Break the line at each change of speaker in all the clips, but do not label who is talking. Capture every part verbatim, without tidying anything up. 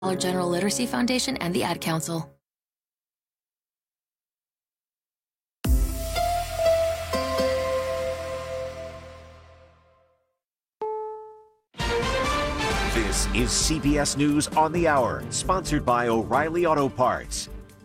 General Literacy Foundation, and the Ad Council.
This is C B S News on the Hour, sponsored by O'Reilly Auto Parts.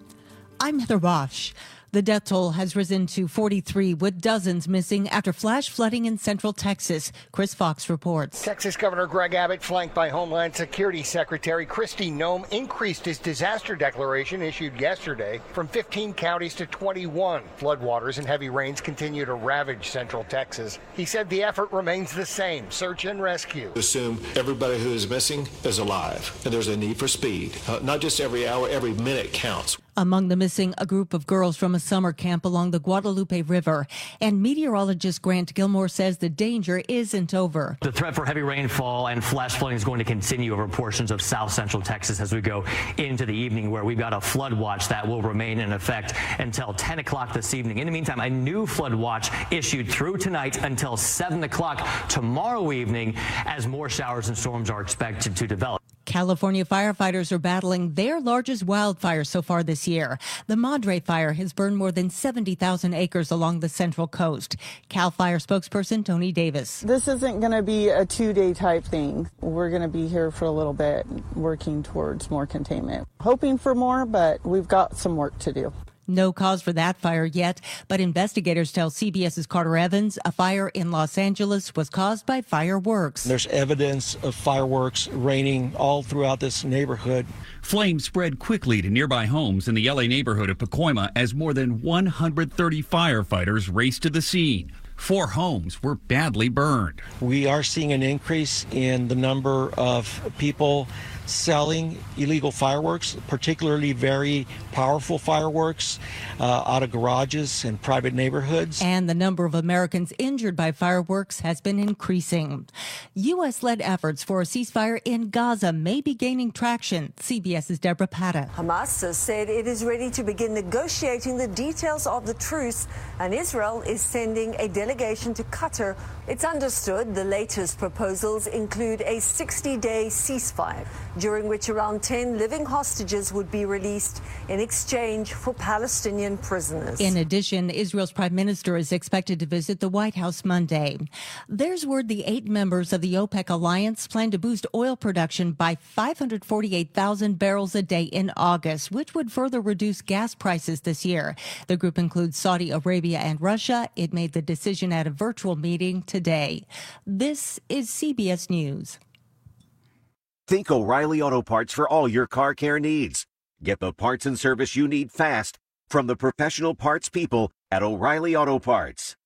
I'm Heather Bosch. The death toll has risen to forty-three, with dozens missing after flash flooding in central Texas. Chris Fox reports.
Texas Governor Greg Abbott, flanked by Homeland Security Secretary Kristi Noem, increased his disaster declaration issued yesterday from fifteen counties to twenty-one. Floodwaters and heavy rains continue to ravage central Texas. He said the effort remains the same, search and rescue.
Assume everybody who is missing is alive, and there's a need for speed. Uh, not just every hour, every minute counts.
Among the missing, a group of girls from a summer camp along the Guadalupe River. And meteorologist Grant Gilmore says the danger isn't over.
The threat for heavy rainfall and flash flooding is going to continue over portions of south central Texas as we go into the evening, where we've got a flood watch that will remain in effect until ten o'clock this evening. In the meantime, a new flood watch issued through tonight until seven o'clock tomorrow evening, as more showers and storms are expected to develop.
California firefighters are battling their largest wildfire so far this year. The Madre Fire has burned more than seventy thousand acres along the Central Coast. CAL FIRE spokesperson Tony Davis.
This isn't going to be a two-day type thing. We're going to be here for a little bit, working towards more containment. Hoping for more, but we've got some work to do.
No cause for that fire yet, but investigators tell CBS's Carter Evans a fire in Los Angeles was caused by fireworks.
There's evidence of fireworks raining all throughout this neighborhood.
Flames spread quickly to nearby homes in the L A neighborhood of Pacoima as more than one hundred thirty firefighters raced to the scene. Four homes were badly burned.
We are seeing an increase in the number of people selling illegal fireworks, particularly very powerful fireworks, uh, out of garages and private neighborhoods.
And the number of Americans injured by fireworks has been increasing. U S-led efforts for a ceasefire in Gaza may be gaining traction. CBS's Deborah Patta.
Hamas has said it is ready to begin negotiating the details of the truce, and Israel is sending a delegation to Qatar. It's understood the latest proposals include a sixty-day ceasefire, during which around ten living hostages would be released in exchange for Palestinian prisoners.
In addition, Israel's prime minister is expected to visit the White House Monday. There's word the eight members of the OPEC alliance plan to boost oil production by five hundred forty-eight thousand barrels a day in August, which would further reduce gas prices this year. The group includes Saudi Arabia and Russia. It made the decision at a virtual meeting today. This is C B S News.
Think O'Reilly Auto Parts for all your car care needs. Get the parts and service you need fast from the professional parts people at O'Reilly Auto Parts.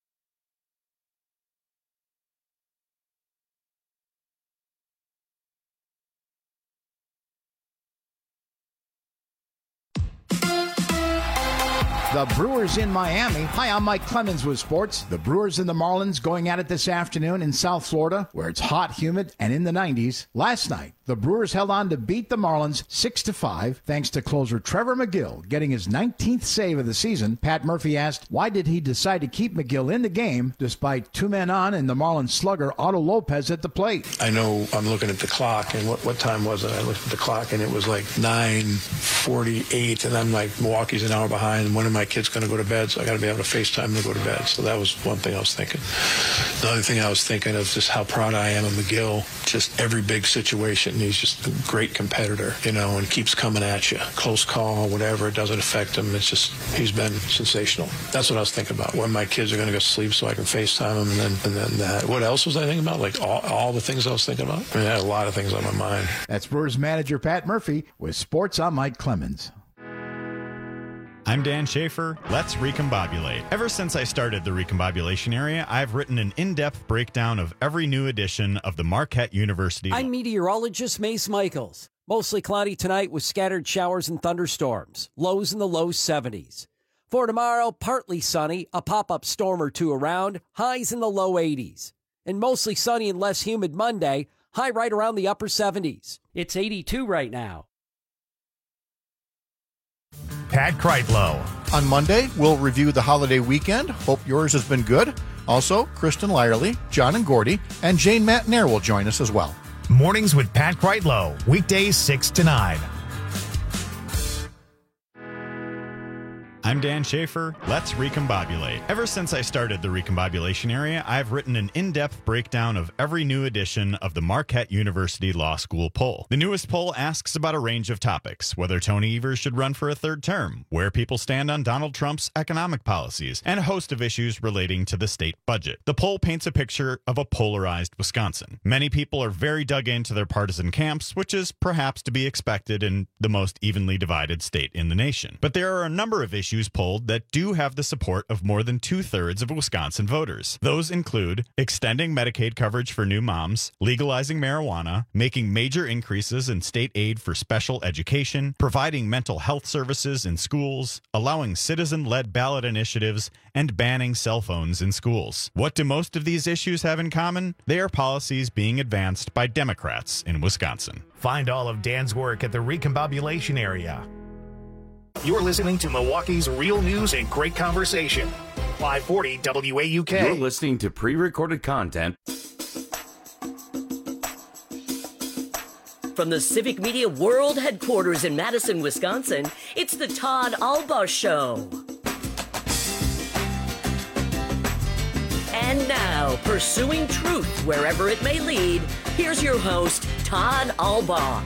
The Brewers in Miami. Hi, I'm Mike Clemens with sports. The Brewers and the Marlins going at it this afternoon in South Florida, where it's hot, humid, and in the nineties. Last night, the Brewers held on to beat the Marlins six to five, thanks to closer Trevor McGill getting his nineteenth save of the season. Pat Murphy asked, why did he decide to keep McGill in the game despite two men on and the Marlins slugger Otto Lopez at the plate?
I know I'm looking at the clock, and what, what time was it? I looked at the clock, and it was like nine forty-eight, and I'm like, Milwaukee's an hour behind, and one of my kids going to go to bed, so I got to be able to FaceTime to go to bed. So that was one thing I was thinking. The other thing I was thinking of just how proud I am of McGill. Just every big situation, he's just a great competitor, you know, and keeps coming at you. Close call, whatever, it doesn't affect him. It's just, he's been sensational. That's what I was thinking about. When my kids are going to go to sleep so I can FaceTime them, and then, and then that. What else was I thinking about? Like all, all the things I was thinking about? I mean, I had a lot of things on my mind.
That's Brewers manager Pat Murphy with sports. I'm Mike Clemens.
I'm Dan Schaefer. Let's recombobulate. Ever since I started the recombobulation area, I've written an in-depth breakdown of every new edition of the Marquette University.
I'm meteorologist Mace Michaels. Mostly cloudy tonight with scattered showers and thunderstorms. Lows in the low seventies. For tomorrow, partly sunny, a pop-up storm or two around, highs in the low eighties. And mostly sunny and less humid Monday, high right around the upper seventies. It's eighty-two right now.
Pat Kreitlow. On Monday, we'll review the holiday weekend. Hope yours has been good. Also, Kristen Lyerly, John and Gordy, and Jane Matnair will join us as well.
Mornings with Pat Kreitlow, weekdays six to nine.
I'm Dan Schaefer. Let's recombobulate. Ever since I started the recombobulation area, I've written an in-depth breakdown of every new edition of the Marquette University Law School poll. The newest poll asks about a range of topics: whether Tony Evers should run for a third term, where people stand on Donald Trump's economic policies, and a host of issues relating to the state budget. The poll paints a picture of a polarized Wisconsin. Many people are very dug into their partisan camps, which is perhaps to be expected in the most evenly divided state in the nation. But there are a number of issues polled that do have the support of more than two-thirds of Wisconsin voters. Those include extending Medicaid coverage for new moms, legalizing marijuana, making major increases in state aid for special education, providing mental health services in schools, allowing citizen-led ballot initiatives, and banning cell phones in schools. What do most of these issues have in common? They are policies being advanced by Democrats in Wisconsin.
Find all of Dan's work at the Recombobulation Area. You're listening to Milwaukee's Real News and Great Conversation. five forty W A U K.
You're listening to pre-recorded content
from the Civic Media World Headquarters in Madison, Wisconsin. It's the Todd Alba Show. And now, pursuing truth wherever it may lead, here's your host, Todd Alba.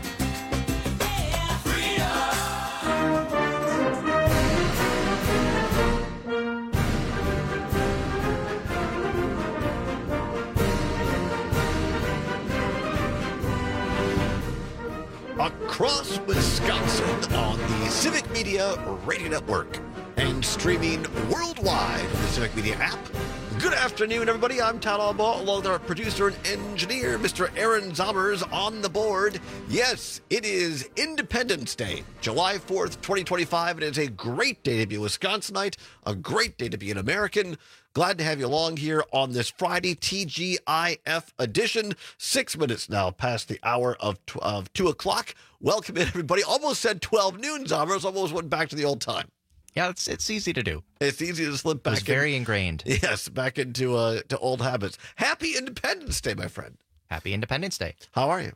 Across Wisconsin on the Civic Media Radio Network and streaming worldwide on the Civic Media app. Good afternoon, everybody. I'm Todd Alba, along with our producer and engineer, Mister Aaron Zommers, on the board. Yes, it is Independence Day, July fourth, twenty twenty-five. It is a great day to be a Wisconsinite, a great day to be an American. Glad to have you along here on this Friday T G I F edition. Six minutes now past the hour of, tw- of two o'clock. Welcome in, everybody. Almost said twelve noon, Zommers. Almost went back to the old time.
Yeah, it's it's easy to do.
It's easy to slip back.
It's very
in,
ingrained.
Yes, back into uh, to old habits. Happy Independence Day, my friend.
Happy Independence Day.
How are you?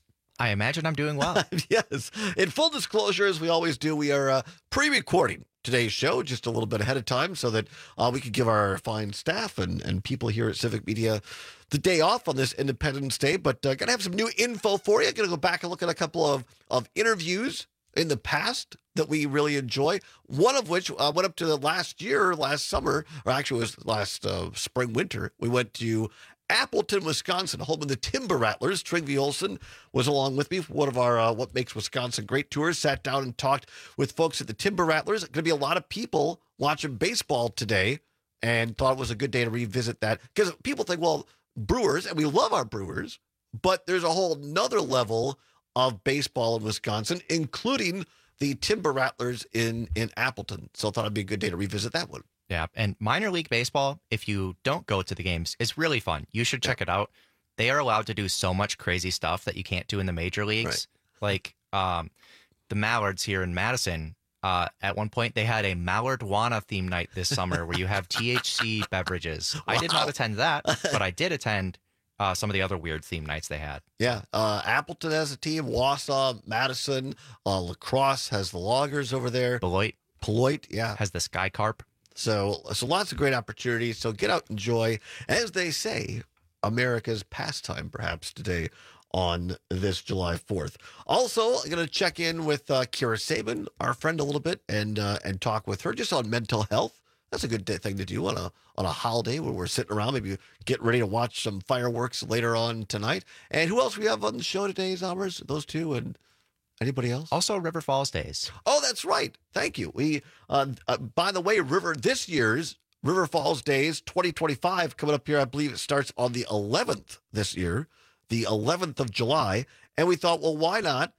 I imagine I'm doing well.
Yes. In full disclosure, as we always do, we are uh, pre-recording today's show just a little bit ahead of time so that uh, we could give our fine staff and, and people here at Civic Media the day off on this Independence Day. But uh, going to have some new info for you. Going to go back and look at a couple of, of interviews in the past that we really enjoy. One of which uh, went up to the last year, last summer, or actually it was last uh, spring, winter. We went to Appleton, Wisconsin, home of the Timber Rattlers. Trygve Olsen was along with me for one of our uh, What Makes Wisconsin Great tours. Sat down and talked with folks at the Timber Rattlers. Going to be a lot of people watching baseball today, and thought it was a good day to revisit that. Because people think, well, Brewers, and we love our Brewers, but there's a whole nother level of baseball in Wisconsin, including the Timber Rattlers in, in Appleton. So I thought it'd be a good day to revisit that one.
Yeah, and minor league baseball, if you don't go to the games, is really fun. You should check yeah. it out. They are allowed to do so much crazy stuff that you can't do in the major leagues. Right. Like um, the Mallards here in Madison, uh, at one point they had a Mallardwana theme night this summer where you have T H C beverages. Wow. I did not attend that, but I did attend uh, some of the other weird theme nights they had.
Yeah, uh, Appleton has a team, Wausau, Madison, uh, La Crosse has the Loggers over there.
Beloit.
Beloit, yeah.
Has the Sky Carp.
So, so lots of great opportunities. So get out and enjoy, as they say, America's pastime perhaps today on this July fourth. Also, I'm going to check in with uh, Kira Sabin, our friend, a little bit and uh, and talk with her just on mental health. That's a good day, thing to do on a on a holiday when we're sitting around, maybe get ready to watch some fireworks later on tonight. And who else we have on the show today, Zommers? Those two and anybody else?
Also, River Falls Days.
Oh, that's right. Thank you. We, uh, uh, by the way, River this year's River Falls Days twenty twenty-five coming up here. I believe it starts on the eleventh this year, the eleventh of July. And we thought, well, why not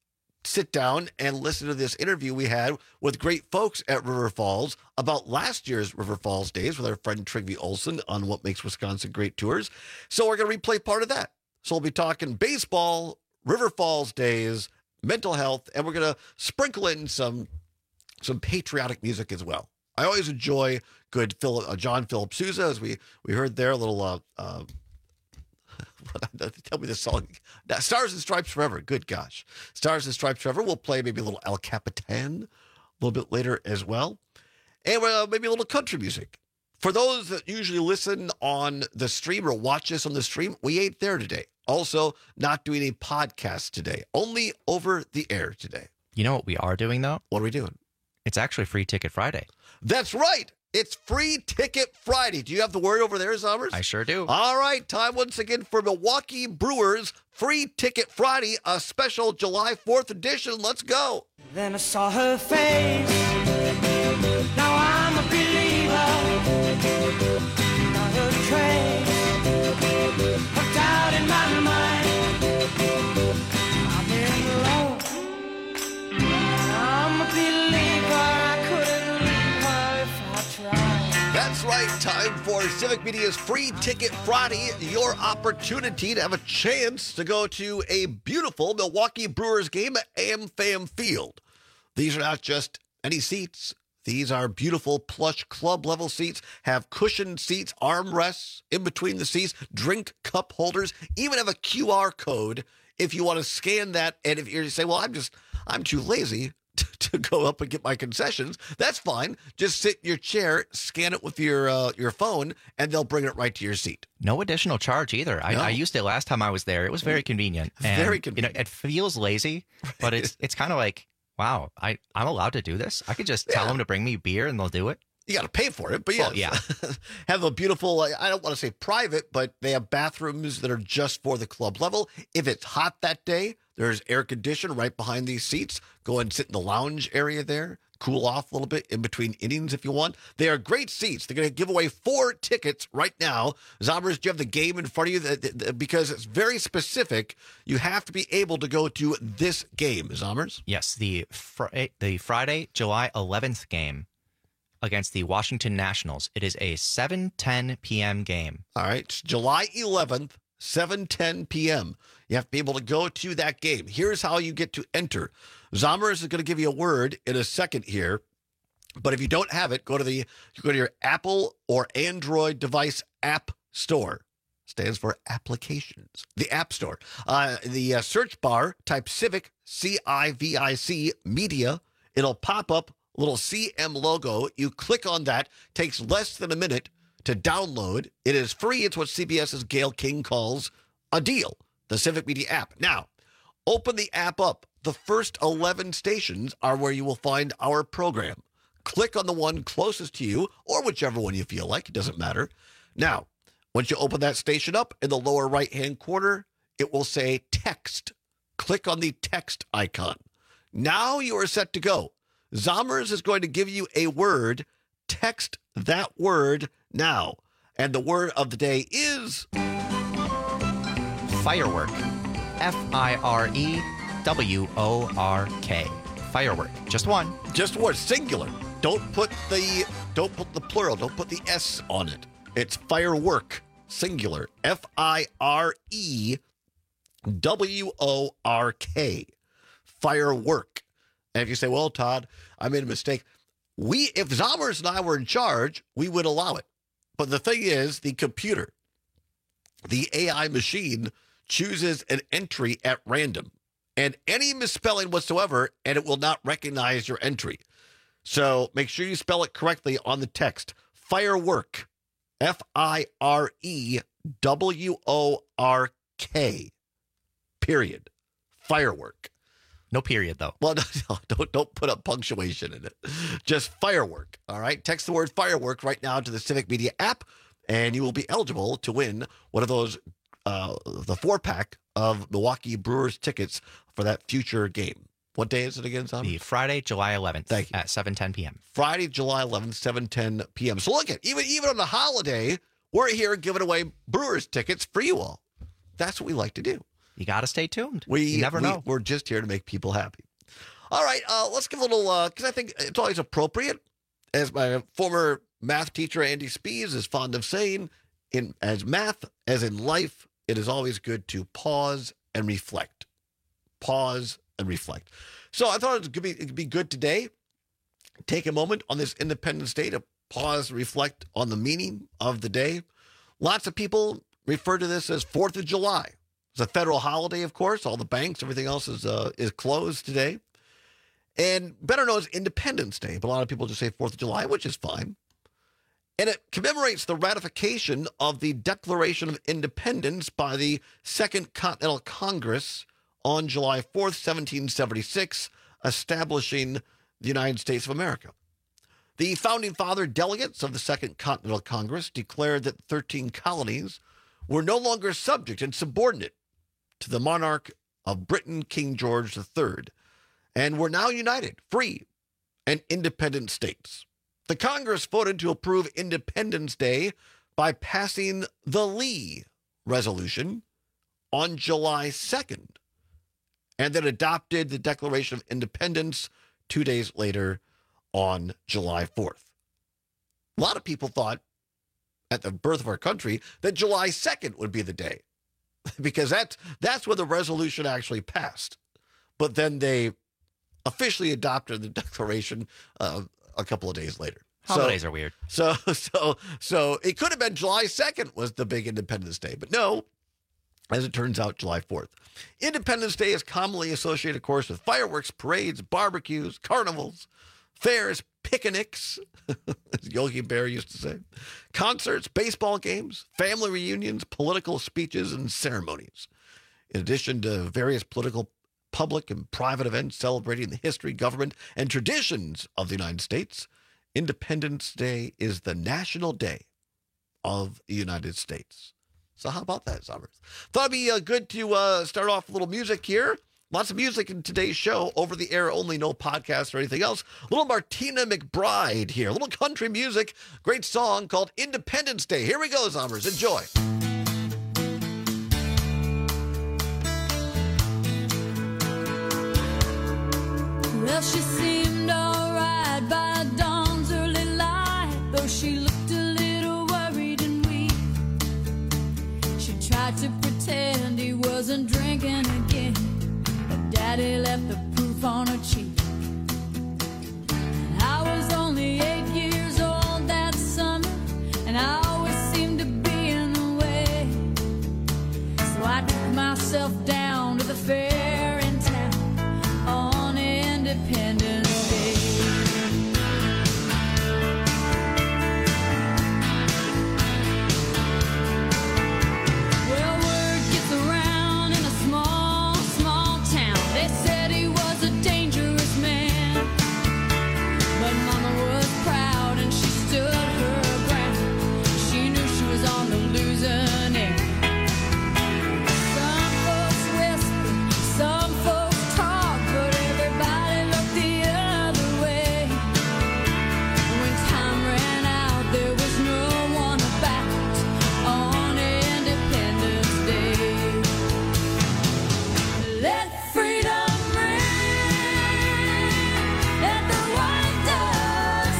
sit down and listen to this interview we had with great folks at River Falls about last year's River Falls Days with our friend Trygve Olsen on What Makes Wisconsin Great tours. So we're going to replay part of that. So we'll be talking baseball, River Falls Days, mental health, and we're going to sprinkle in some some patriotic music as well. I always enjoy good Phil, uh, John Philip Sousa, as we, we heard there, a little uh, uh, Tell me the song. Now, Stars and Stripes Forever. Good gosh. Stars and Stripes Forever. We'll play maybe a little El Capitan a little bit later as well. And uh, maybe a little country music. For those that usually listen on the stream or watch us on the stream, we ain't there today. Also, not doing a podcast today. Only over the air today.
You know what we are doing, though?
What are we doing?
It's actually Free Ticket Friday.
That's right. It's Free Ticket Friday. Do you have the word over there, Zombers?
I sure do.
All right. Time once again for Milwaukee Brewers Free Ticket Friday, a special July fourth edition. Let's go.
Then I saw her face. Now I'm a believer. Not a trace. Put out in my mind. I'm in love. I'm a believer. I couldn't leave her if I tried.
That's right. Time for Civic Media's Free Ticket Friday. Your opportunity to have a chance to go to a beautiful Milwaukee Brewers game at AmFam Field. These are not just any seats. These are beautiful plush club level seats, have cushioned seats, armrests in between the seats, drink cup holders, even have a Q R code if you want to scan that. And if you say, well, I'm just, I'm too lazy to, to go up and get my concessions, that's fine. Just sit in your chair, scan it with your uh, your phone, and they'll bring it right to your seat.
No additional charge either. I,
No.
I used it last time I was there. It was very convenient. And,
Very convenient.
You know, it feels lazy, but it's it's kind of like, wow, I, I'm allowed to do this? I could just tell
Yeah.
them to bring me beer and they'll do it?
You got to pay for it, but
Well,
yes.
yeah.
Have a beautiful, I don't want to say private, but they have bathrooms that are just for the club level. If it's hot that day, there's air conditioning right behind these seats. Go and sit in the lounge area there. Cool off a little bit in between innings if you want. They are great seats. They're going to give away four tickets right now. Zombers, do you have the game in front of you? That- that- Because it's very specific. You have to be able to go to this game, Zombers.
Yes, the fr- the Friday, July eleventh game against the Washington Nationals. It is a seven ten p.m. game.
All right, it's July eleventh, seven ten p.m. You have to be able to go to that game. Here's how you get to enter. Zombers is going to give you a word in a second here, but if you don't have it, go to the you go to your Apple or Android device app store. Stands for applications. The App Store. Uh, the uh, search bar, type Civic, C I V I C, Media. It'll pop up a little C M logo. You click on that. Takes less than a minute to download. It is free. It's what CBS's Gail King calls a deal. The Civic Media app. Now, open the app up. The first eleven stations are where you will find our program. Click on the one closest to you, or whichever one you feel like. It doesn't matter. Now, once you open that station up, in the lower right-hand corner, it will say text. Click on the text icon. Now you are set to go. Zombers is going to give you a word. Text that word now. And the word of the day is...
Firework. F I R E W O R K. Firework. Just one.
Just one. Singular. Don't put the don't put the plural. Don't put the S on it. It's firework. Singular. F I R E W O R K. Firework. And if you say, well, Todd, I made a mistake. We, if Zombers and I were in charge, we would allow it. But the thing is, the computer, the A I machine, chooses an entry at random. And any misspelling whatsoever, and it will not recognize your entry. So make sure you spell it correctly on the text. Firework. F I R E W O R K. Period. Firework.
No period, though.
Well, no, no, don't, don't put a punctuation in it. Just firework, all right? Text the word firework right now to the Civic Media app, and you will be eligible to win one of those, uh, the four-pack of Milwaukee Brewers tickets for that future game. What day is it again, Simon?
The Friday, July eleventh.
Thank you.
At seven ten p.m.
Friday, July eleventh, seven ten p.m. So look at, even, even on the holiday, we're here giving away Brewers tickets for you all. That's what we like to do.
You got to stay tuned.
We
you never
we,
know.
We're just here to make people happy. All right, uh, let's give a little, because uh, I think it's always appropriate, as my former math teacher, Andy Spees, is fond of saying, in as math, as in life, it is always good to pause and reflect. Pause and reflect. So I thought it would be, it'd be good today, take a moment on this Independence Day to pause and reflect on the meaning of the day. Lots of people refer to this as fourth of July. It's a federal holiday, of course. All the banks, everything else is uh, is closed today. And better known as Independence Day, but a lot of people just say fourth of July, which is fine. And it commemorates the ratification of the Declaration of Independence by the Second Continental Congress on July fourth, seventeen seventy-six, establishing the United States of America. The founding father delegates of the Second Continental Congress declared that thirteen colonies were no longer subject and subordinate to the monarch of Britain, King George the Third, and were now united, free, and independent states. The Congress voted to approve Independence Day by passing the Lee Resolution on July second, and then adopted the Declaration of Independence two days later on July fourth. A lot of people thought at the birth of our country that July second would be the day, because that's, that's when the resolution actually passed. But then they officially adopted the Declaration uh, a couple of days later.
Holidays
so,
are weird.
So, so, so it could have been July second was the big Independence Day, but no, as it turns out, July fourth. Independence Day is commonly associated, of course, with fireworks, parades, barbecues, carnivals, fairs, picnics, as Yogi Bear used to say, concerts, baseball games, family reunions, political speeches, and ceremonies. In addition to various political, public, and private events celebrating the history, government, and traditions of the United States, Independence Day is the national day of the United States. So how about that, Summers? Thought it'd be uh, good to uh, start off with a little music here. Lots of music in today's show, over the air only, no podcast or anything else. A little Martina McBride here, a little country music, great song called Independence Day. Here we go, Summers. Enjoy.
Well, she seemed all right by dawn's early light, though she looked a little worried and weak. She tried to pretend he wasn't drinking again, but Daddy left the proof on her cheek. And I was only eight years old that summer, and I always seemed to be in the way. So I took myself down to the fair in town on Independence Day. Well, word gets around in a small, small town. They said he was a dangerous man, but Mama was proud and she stood her ground. She knew she was on the losing end. Some folks whisper, some folks talk, but everybody looked the other way. When time ran out, there was no one about on Independence Day. Let freedom ring, let the white dove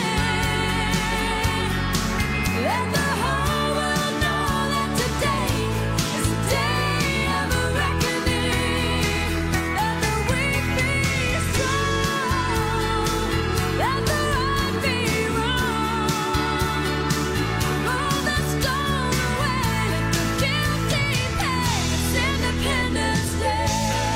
sing, let the whole world know that today is a day of reckoning. Let the weak be strong, let the right be wrong. Roll the stone away, let the guilty pay. It's Independence Day.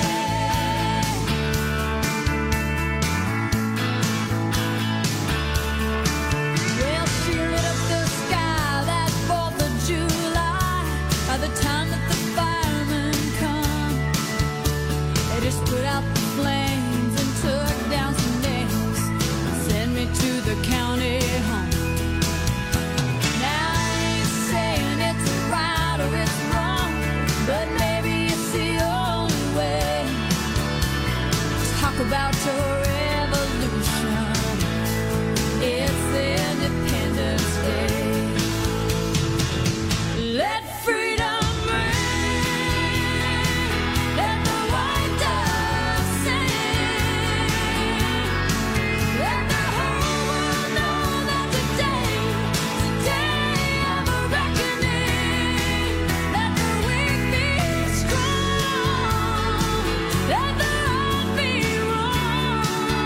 Well, she lit up the sky that fourth of July. By the time that the firemen come, they just put out the flames and took down some names and sent me to the county home. Now I ain't saying it's right or it's wrong, but maybe it's the only way. Talk about your revolution. It's Independence Day. Let freedom ring, let the white dove sing, let the whole world know that today is a day of reckoning. Let the weak be strong, let the right be wrong.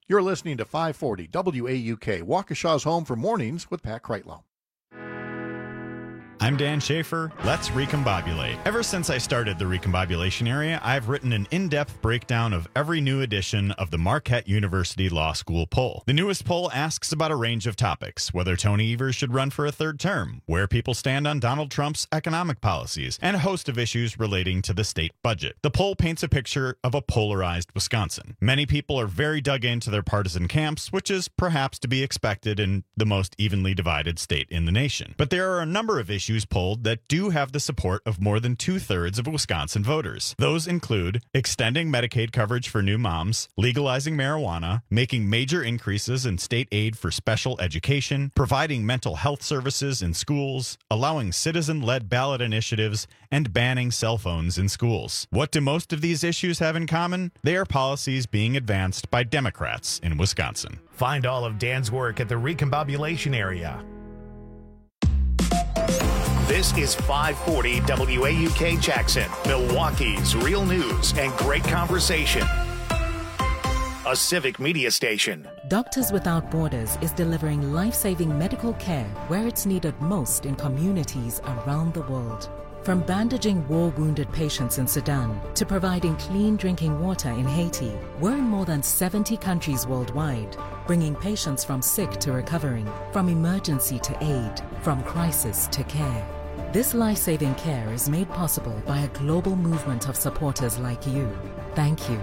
You're listening to five forty W A U K, Waukesha's home for mornings with Pat Kreitlow.
I'm Dan Schaefer. Let's recombobulate. Ever since I started the recombobulation area, I've written an in-depth breakdown of every new edition of the Marquette University Law School poll. The newest poll asks about a range of topics: whether Tony Evers should run for a third term, where people stand on Donald Trump's economic policies, and a host of issues relating to the state budget. The poll paints a picture of a polarized Wisconsin. Many people are very dug into their partisan camps, which is perhaps to be expected in the most evenly divided state in the nation. But there are a number of issues polled that do have the support of more than two-thirds of Wisconsin voters. Those include extending Medicaid coverage for new moms, legalizing marijuana, making major increases in state aid for special education, providing mental health services in schools, allowing citizen-led ballot initiatives, and banning cell phones in schools. What do most of these issues have in common? They are policies being advanced by Democrats in Wisconsin.
Find all of Dan's work at the Recombobulation Area. This is five forty W A U K Jackson, Milwaukee's real news and great conversation. A civic media station.
Doctors Without Borders is delivering life-saving medical care where it's needed most in communities around the world. From bandaging war-wounded patients in Sudan to providing clean drinking water in Haiti, we're in more than seventy countries worldwide, bringing patients from sick to recovering, from emergency to aid, from crisis to care. This life-saving care is made possible by a global movement of supporters like you. Thank you.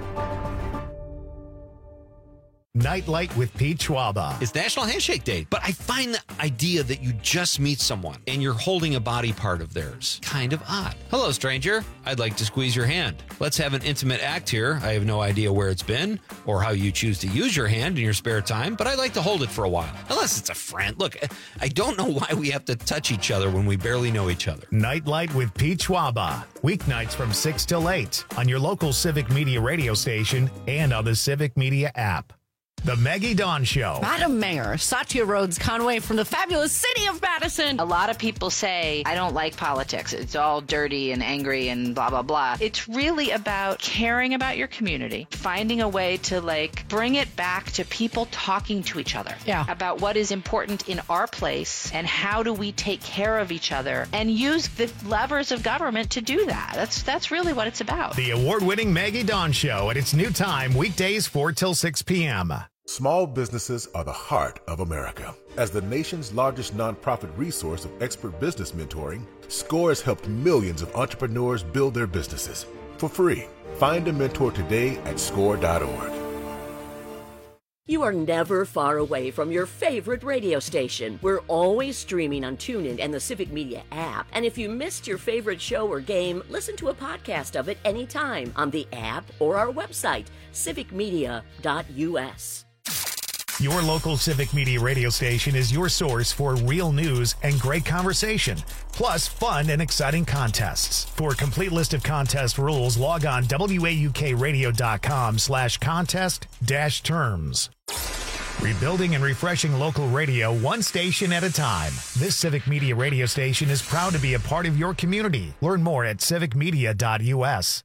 Nightlight with Pete Schwaba.
It's National Handshake Day, but I find the idea that you just meet someone and you're holding a body part of theirs kind of odd. Hello, stranger. I'd like to squeeze your hand. Let's have an intimate act here. I have no idea where it's been or how you choose to use your hand in your spare time, but I'd like to hold it for a while. Unless it's a friend. Look, I don't know why we have to touch each other when we barely know each other.
Nightlight with Pete Schwaba. Weeknights from six till eight on your local Civic Media radio station and on the Civic Media app. The Maggie Dawn Show.
Madam Mayor, Satya Rhodes Conway from the fabulous city of Madison.
A lot of people say, I don't like politics. It's all dirty and angry and blah, blah, blah. It's really about caring about your community, finding a way to, like, bring it back to people talking to each other.
Yeah.
About what is important in our place and how do we take care of each other and use the levers of government to do that. That's, that's really what it's about.
The award-winning Maggie Dawn Show at its new time, weekdays four till six p.m.
Small businesses are the heart of America. As the nation's largest nonprofit resource of expert business mentoring, SCORE has helped millions of entrepreneurs build their businesses for free. Find a mentor today at score dot org.
You are never far away from your favorite radio station. We're always streaming on TuneIn and the Civic Media app. And if you missed your favorite show or game, listen to a podcast of it anytime on the app or our website, civic media dot u s.
Your local Civic Media radio station is your source for real news and great conversation, plus fun and exciting contests. For a complete list of contest rules, log on W A U K radio dot com slash contest dash terms. Rebuilding and refreshing local radio one station at a time. This Civic Media radio station is proud to be a part of your community. Learn more at civic media dot u s.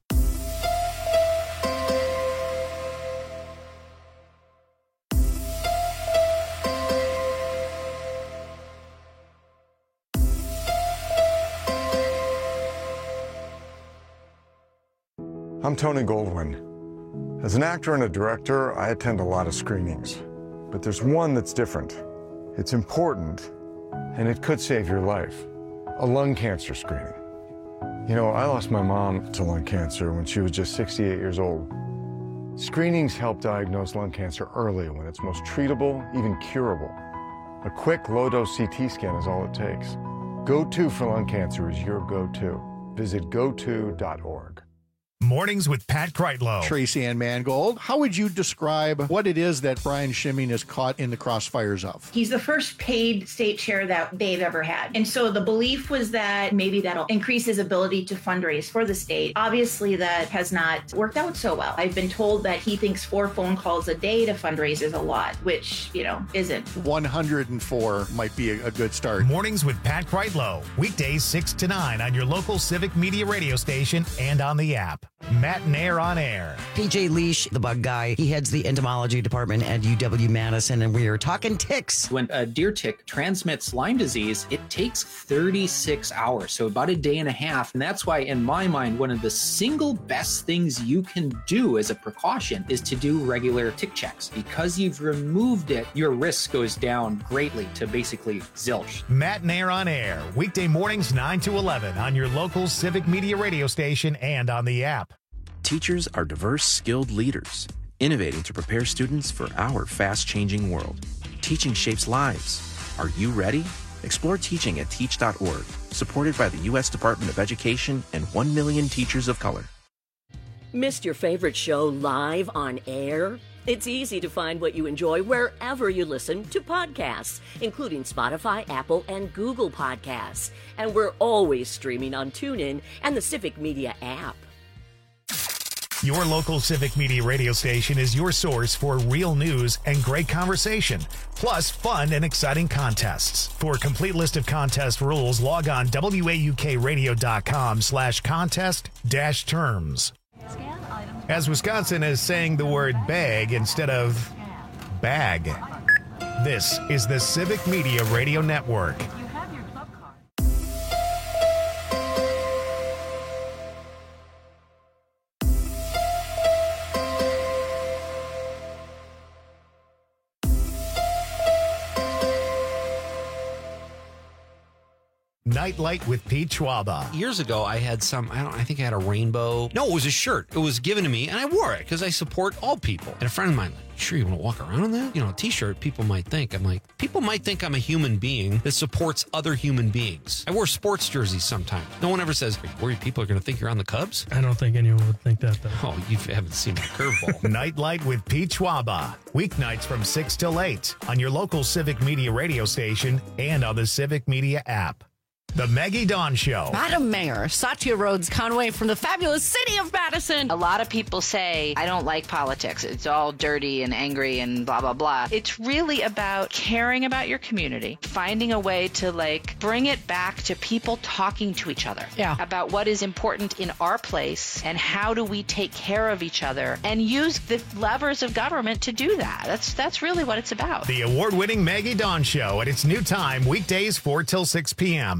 I'm Tony Goldwyn. As an actor and a director, I attend a lot of screenings. But there's one that's different. It's important, and it could save your life. A lung cancer screening. You know, I lost my mom to lung cancer when she was just sixty-eight years old. Screenings help diagnose lung cancer early when it's most treatable, even curable. A quick, low-dose C T scan is all it takes. Go-To for lung cancer is your go-to. Visit go to dot org.
Mornings with Pat Kreitlow.
Tracy Ann Mangold, how would you describe what it is that Brian Schimming is caught in the crossfires of?
He's the first paid state chair that they've ever had. And so the belief was that maybe that'll increase his ability to fundraise for the state. Obviously, that has not worked out so well. I've been told that he thinks four phone calls a day to fundraise is a lot, which, you know, isn't.
one hundred four might be a, a good start.
Mornings with Pat Kreitlow. Weekdays six to nine on your local Civic Media radio station and on the app. Matt and Air on Air.
P J Leash, the bug guy, he heads the entomology department at U W Madison, and we are talking ticks.
When a deer tick transmits Lyme disease, it takes thirty-six hours, so about a day and a half. And that's why, in my mind, one of the single best things you can do as a precaution is to do regular tick checks. Because you've removed it, your risk goes down greatly to basically zilch.
Matt and Air on Air, weekday mornings nine to eleven on your local Civic Media radio station and on the app.
Teachers are diverse, skilled leaders, innovating to prepare students for our fast-changing world. Teaching shapes lives. Are you ready? Explore teaching at teach dot org, supported by the U S Department of Education and one million teachers of color.
Missed your favorite show live on air? It's easy to find what you enjoy wherever you listen to podcasts, including Spotify, Apple, and Google Podcasts. And we're always streaming on TuneIn and the Civic Media app.
Your local Civic Media radio station is your source for real news and great conversation, plus fun and exciting contests. For a complete list of contest rules, log on W A U K radio dot com slash contest dash terms. As Wisconsin is saying the word bag instead of bag. This is the Civic Media Radio Network. Nightlight with Pete Schwaba.
Years ago, I had some, I don't, I think I had a rainbow. No, it was a shirt. It was given to me, and I wore it because I support all people. And a friend of mine, like, sure you want to walk around in that? You know, a t-shirt, people might think. I'm like, people might think I'm a human being that supports other human beings. I wear sports jerseys sometimes. No one ever says, are you worried people are going to think you're on the Cubs?
I don't think anyone would think that, though.
Oh, you haven't seen my curveball.
Nightlight with Pete Schwaba. Weeknights from six till eight on your local Civic Media radio station and on the Civic Media app. The Maggie Dawn Show.
Madam Mayor, Satya Rhodes Conway from the fabulous city of Madison.
A lot of people say, I don't like politics. It's all dirty and angry and blah, blah, blah. It's really about caring about your community, finding a way to, like, bring it back to people talking to each other.
Yeah.
About what is important in our place and how do we take care of each other and use the levers of government to do that. That's, that's really what it's about.
The award-winning Maggie Dawn Show at its new time, weekdays four till six p.m.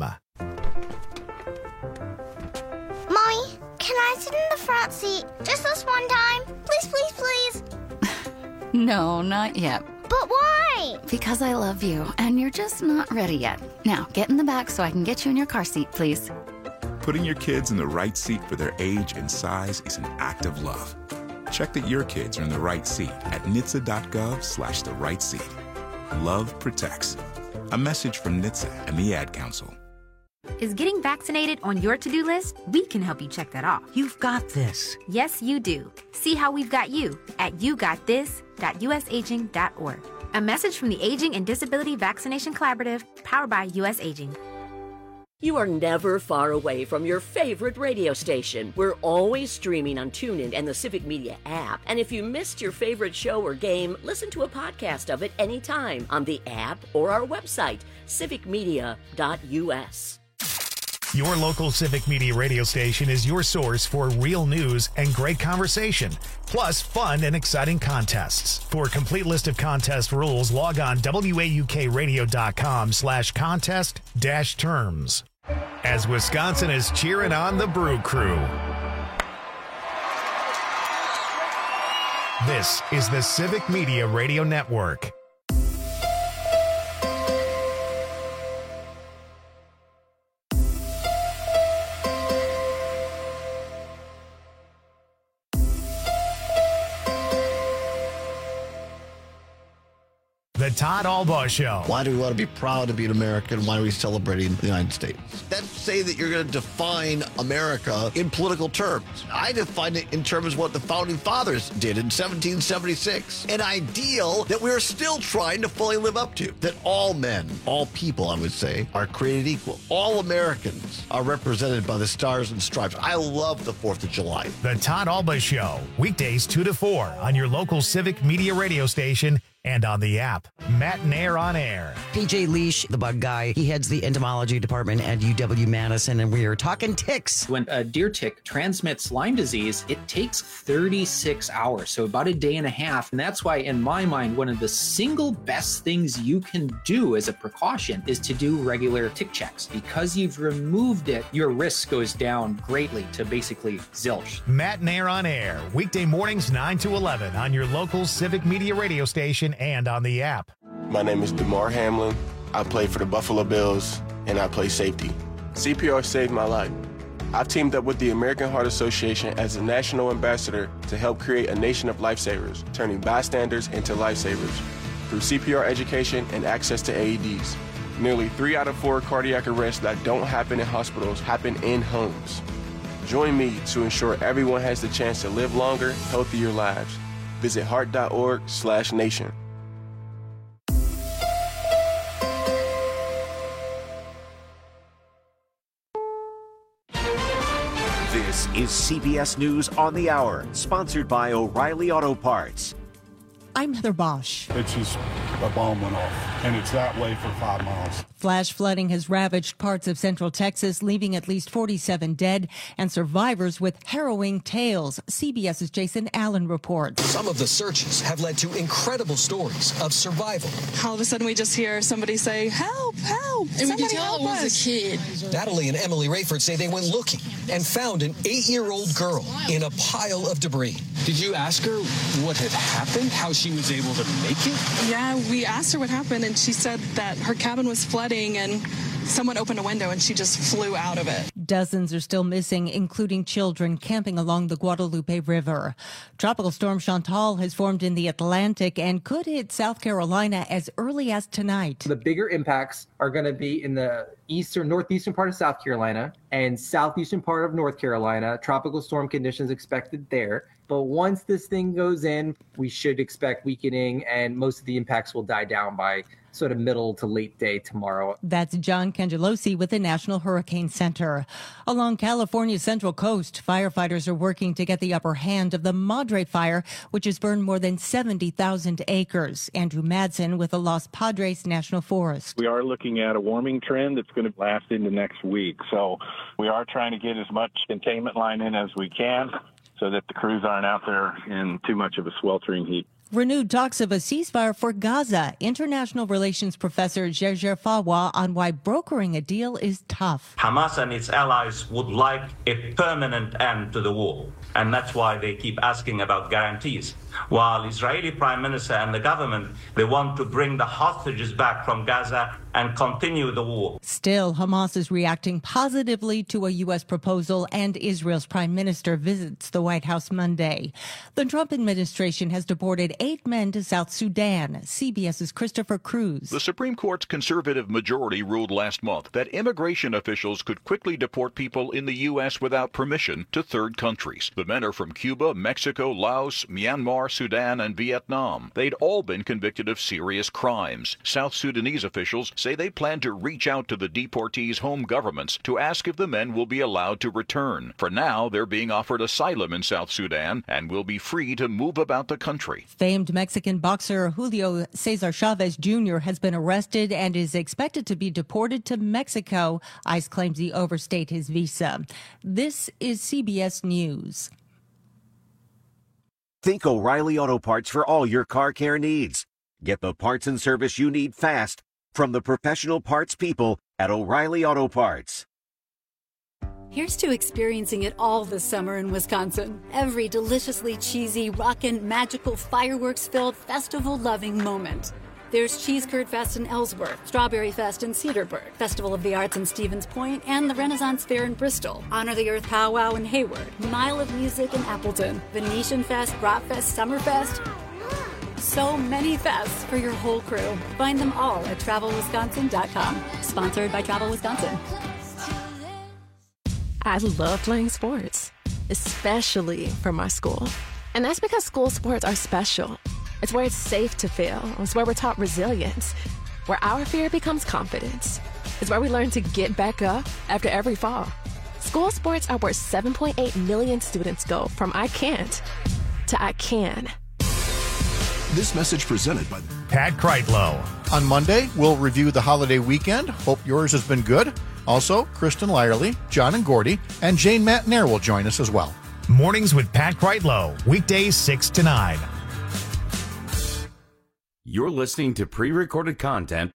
Mommy, can I sit in the front seat just this one time? Please, please, please.
No, not yet.
But why?
Because I love you, and you're just not ready yet. Now, get in the back so I can get you in your car seat, please.
Putting your kids in the right seat for their age and size is an act of love. Check that your kids are in the right seat at N H T S A dot gov slash the right seat. Love protects. A message from N H T S A and the Ad Council.
Is getting vaccinated on your to-do list? We can help you check that off.
You've got this.
Yes, you do. See how we've got you at you got this dot u s aging dot org. A message from the Aging and Disability Vaccination Collaborative, powered by U S Aging.
You are never far away from your favorite radio station. We're always streaming on TuneIn and the Civic Media app. And if you missed your favorite show or game, listen to a podcast of it anytime on the app or our website, civic media dot u s.
Your local Civic Media radio station is your source for real news and great conversation, plus fun and exciting contests. For a complete list of contest rules, log on W A U K radio dot com slash contest dash terms. As Wisconsin is cheering on the Brew Crew. This is the Civic Media Radio Network. The Todd Albaugh Show.
Why do we want to be proud to be an American? Why are we celebrating the United States? That's say that you're going to define America in political terms. I define it in terms of what the Founding Fathers did in seventeen seventy-six. An ideal that we're still trying to fully live up to. That all men, all people, I would say, are created equal. All Americans are represented by the stars and stripes. I love the fourth of July.
The Todd Albaugh Show. Weekdays two to four on your local Civic Media radio station and on the app. Matt Nair on Air.
P J Leash, the bug guy, he heads the entomology department at U W Madison, and we are talking ticks.
When a deer tick transmits Lyme disease, it takes thirty-six hours, so about a day and a half. And that's why, in my mind, one of the single best things you can do as a precaution is to do regular tick checks. Because you've removed it, your risk goes down greatly to basically zilch.
Matt Nair on Air, weekday mornings nine to eleven on your local Civic Media radio station and on the app.
My name is DeMar Hamlin. I play for the Buffalo Bills, and I play safety. C P R saved my life. I've teamed up with the American Heart Association as a national ambassador to help create a nation of lifesavers, turning bystanders into lifesavers through C P R education and access to A E Ds. Nearly three out of four cardiac arrests that don't happen in hospitals happen in homes. Join me to ensure everyone has the chance to live longer, healthier lives. Visit heart.org slash nation.
This is C B S News on the Hour, sponsored by O'Reilly Auto Parts.
I'm Heather Bosch.
It's just a bomb went off, and it's that way for five miles.
Flash flooding has ravaged parts of central Texas, leaving at least forty-seven dead and survivors with harrowing tales. CBS's Jason Allen reports.
Some of the searches have led to incredible stories of survival.
All of a sudden, we just hear somebody say, help, help,
And
somebody
we can tell
help
it was
us.
a kid. Natalie and Emily Rayford say they went looking and found an eight-year-old girl in a pile of debris.
Did you ask her what had happened, how she was able to make it?
Yeah, we asked her what happened, and she said that her cabin was flooding, and someone opened a window, and she just flew out of it.
Dozens are still missing, including children camping along the Guadalupe River. Tropical storm Chantal has formed in the Atlantic and could hit South Carolina as early as tonight.
The bigger impacts are going to be in the eastern, northeastern part of South Carolina and southeastern part of North Carolina. Tropical storm conditions expected there. But once this thing goes in, we should expect weakening, and most of the impacts will die down by sort of middle to late day tomorrow.
That's John Cangelosi with the National Hurricane Center. Along California's central coast, firefighters are working to get the upper hand of the Madre Fire, which has burned more than seventy thousand acres. Andrew Madsen with the Los Padres National Forest.
We are looking at a warming trend that's going to last into next week. So we are trying to get as much containment line in as we can so that the crews aren't out there in too much of a sweltering heat.
Renewed talks of a ceasefire for Gaza. International relations professor Gerger Fawa on why brokering a deal is tough.
Hamas and its allies would like a permanent end to the war, and that's why they keep asking about guarantees. While Israeli Prime Minister and the government, they want to bring the hostages back from Gaza and continue the war.
Still, Hamas is reacting positively to a U S proposal, and Israel's prime minister visits the White House Monday. The Trump administration has deported eight men to South Sudan. CBS's Christopher Cruz.
The Supreme Court's conservative majority ruled last month that immigration officials could quickly deport people in the U S without permission to third countries. The men are from Cuba, Mexico, Laos, Myanmar, Sudan, and Vietnam. They'd all been convicted of serious crimes. South Sudanese officials say they plan to reach out to the deportees' home governments to ask if the men will be allowed to return. For now, they're being offered asylum in South Sudan and will be free to move about the country.
Famed Mexican boxer Julio Cesar Chavez Junior has been arrested and is expected to be deported to Mexico. ICE claims he overstayed his visa. This is C B S News.
Think O'Reilly Auto Parts for all your car care needs. Get the parts and service you need fast from the professional parts people at O'Reilly Auto Parts.
Here's to experiencing it all this summer in Wisconsin. Every deliciously cheesy, rockin', magical, fireworks-filled, festival-loving moment. There's Cheese Curd Fest in Ellsworth, Strawberry Fest in Cedarburg, Festival of the Arts in Stevens Point, and the Renaissance Fair in Bristol, Honor the Earth Powwow in Hayward, Mile of Music in Appleton, Venetian Fest, Bratfest, Summerfest. So many fests for your whole crew. Find them all at travel wisconsin dot com. Sponsored by Travel Wisconsin.
I love playing sports, especially for my school. And that's because school sports are special. It's where it's safe to fail. It's where we're taught resilience, where our fear becomes confidence. It's where we learn to get back up after every fall. School sports are where seven point eight million students go from I can't to I can.
This message presented by
Pat Kreitlow.
On Monday, we'll review the holiday weekend. Hope yours has been good. Also, Kristen Lyerly, John and Gordy, and Jane Matnair will join us as well.
Mornings with Pat Kreitlow, weekdays six to nine.
You're listening to pre-recorded content.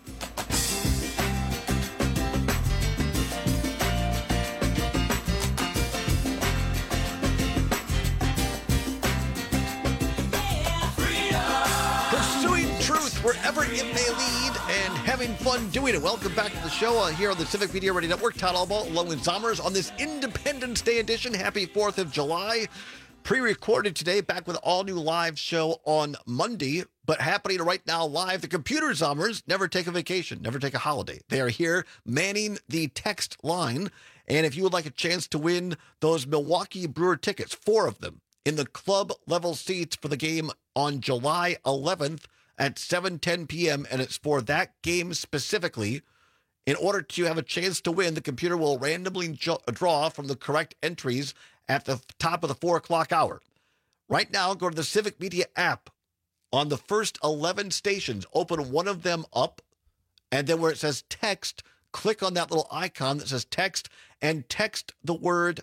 Wherever it may lead, and having fun doing it. Welcome back to the show uh, here on the Civic Media Radio Network. Todd Albaugh, along with Zommers on this Independence Day edition. Happy fourth of July. Pre-recorded today, back with an all-new live show on Monday, but happening right now live. The Computer Zommers never take a vacation, never take a holiday. They are here manning the text line, and if you would like a chance to win those Milwaukee Brewer tickets, four of them, in the club-level seats for the game on July eleventh, at seven ten p.m., and it's for that game specifically. In order to have a chance to win, the computer will randomly jo- draw from the correct entries at the top of the four o'clock hour. Right now, go to the Civic Media app. On the first eleven stations, open one of them up, and then where it says text, click on that little icon that says text, and text the word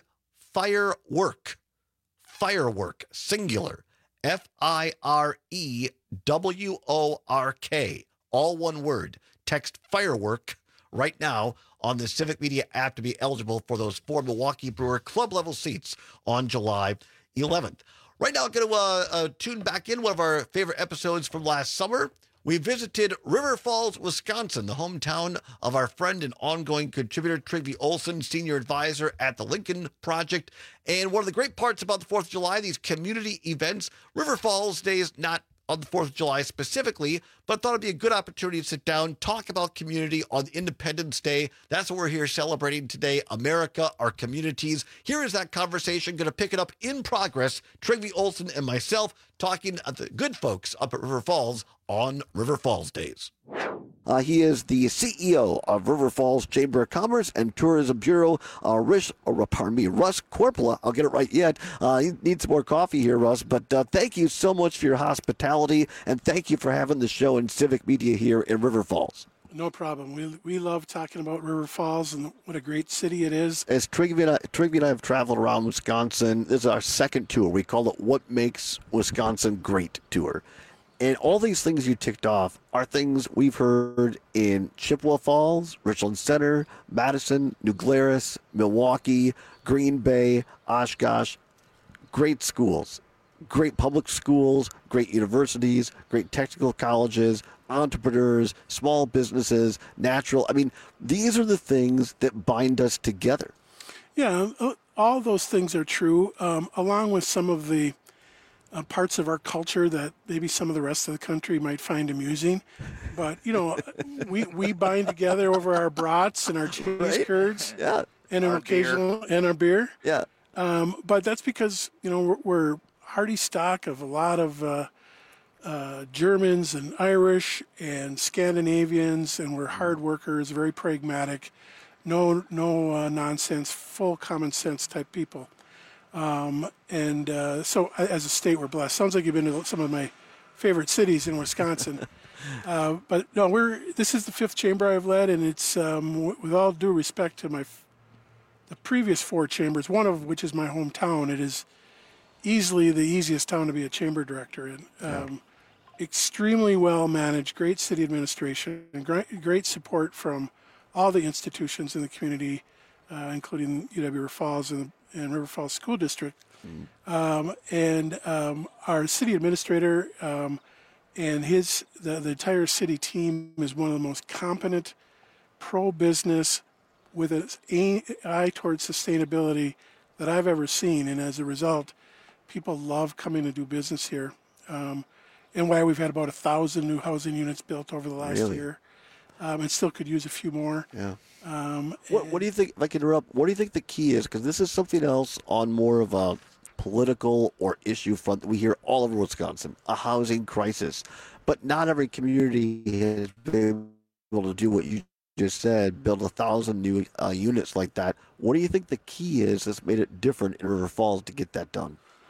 firework. Firework, singular. F I R E W O R K, all one word. Text firework right now on the Civic Media app to be eligible for those four Milwaukee Brewer club level seats on July eleventh. Right now, I'm going to uh, uh, tune back in one of our favorite episodes from last summer. We visited River Falls, Wisconsin, the hometown of our friend and ongoing contributor, Trygve Olsen, senior advisor at the Lincoln Project. And one of the great parts about the fourth of July, these community events, River Falls Day is not on the fourth of July specifically, but I thought it'd be a good opportunity to sit down, talk about community on Independence Day. That's what we're here celebrating today, America, our communities. Here is that conversation, going to pick it up in progress. Trygve Olsen and myself talking at the good folks up at River Falls on River Falls Days. Uh, he is the C E O of River Falls Chamber of Commerce and Tourism Bureau. Uh, Rish, or pardon me, Russ Korpela. I'll get it right yet. Uh, he needs some more coffee here, Russ. But uh, thank you so much for your hospitality, and thank you for having the show in Civic Media here in River Falls.
No problem. We we love talking about River Falls and what a great city it is.
As Trygve and I, Trygve and I have traveled around Wisconsin, this is our second tour. We call it What Makes Wisconsin Great Tour. And all these things you ticked off are things we've heard in Chippewa Falls, Richland Center, Madison, New Glarus, Milwaukee, Green Bay, Oshkosh. Great schools, great public schools, great universities, great technical colleges, entrepreneurs, small businesses, natural. I mean, these are the things that bind us together.
Yeah, all those things are true, um, along with some of the Uh, parts of our culture that maybe some of the rest of the country might find amusing. But, you know, we, we bind together over our brats and our cheese right? curds
yeah.
and our, our occasional beer. and our beer.
Yeah.
Um, but that's because, you know, we're, we're hearty stock of a lot of uh, uh, Germans and Irish and Scandinavians, and we're hard workers, very pragmatic, no, no uh, nonsense, full common sense type people. Um, and uh, so as a state, we're blessed. Sounds like you've been to some of my favorite cities in Wisconsin. uh, but no, we're this is the fifth chamber I've led, and it's um, w- with all due respect to my f- the previous four chambers, one of which is my hometown. It is easily the easiest town to be a chamber director in. Um, yeah. Extremely well managed, great city administration, and great, great support from all the institutions in the community, uh, including U W River Falls and and River Falls School District, mm. um, and um, our city administrator um, and his the, the entire city team is one of the most competent, pro-business, with an eye towards sustainability that I've ever seen. And as a result, people love coming to do business here, um, and why we've had about a thousand new housing units built over the last
really?
year, um, and still could use a few more.
Yeah.
Um,
what, what do you think, if I can interrupt, what do you think the key is? Because this is something else on more of a political or issue front that we hear all over Wisconsin, a housing crisis. But not every community has been able to do what you just said, build a thousand new uh, units like that. What do you think the key is that's made it different in River Falls to get that done?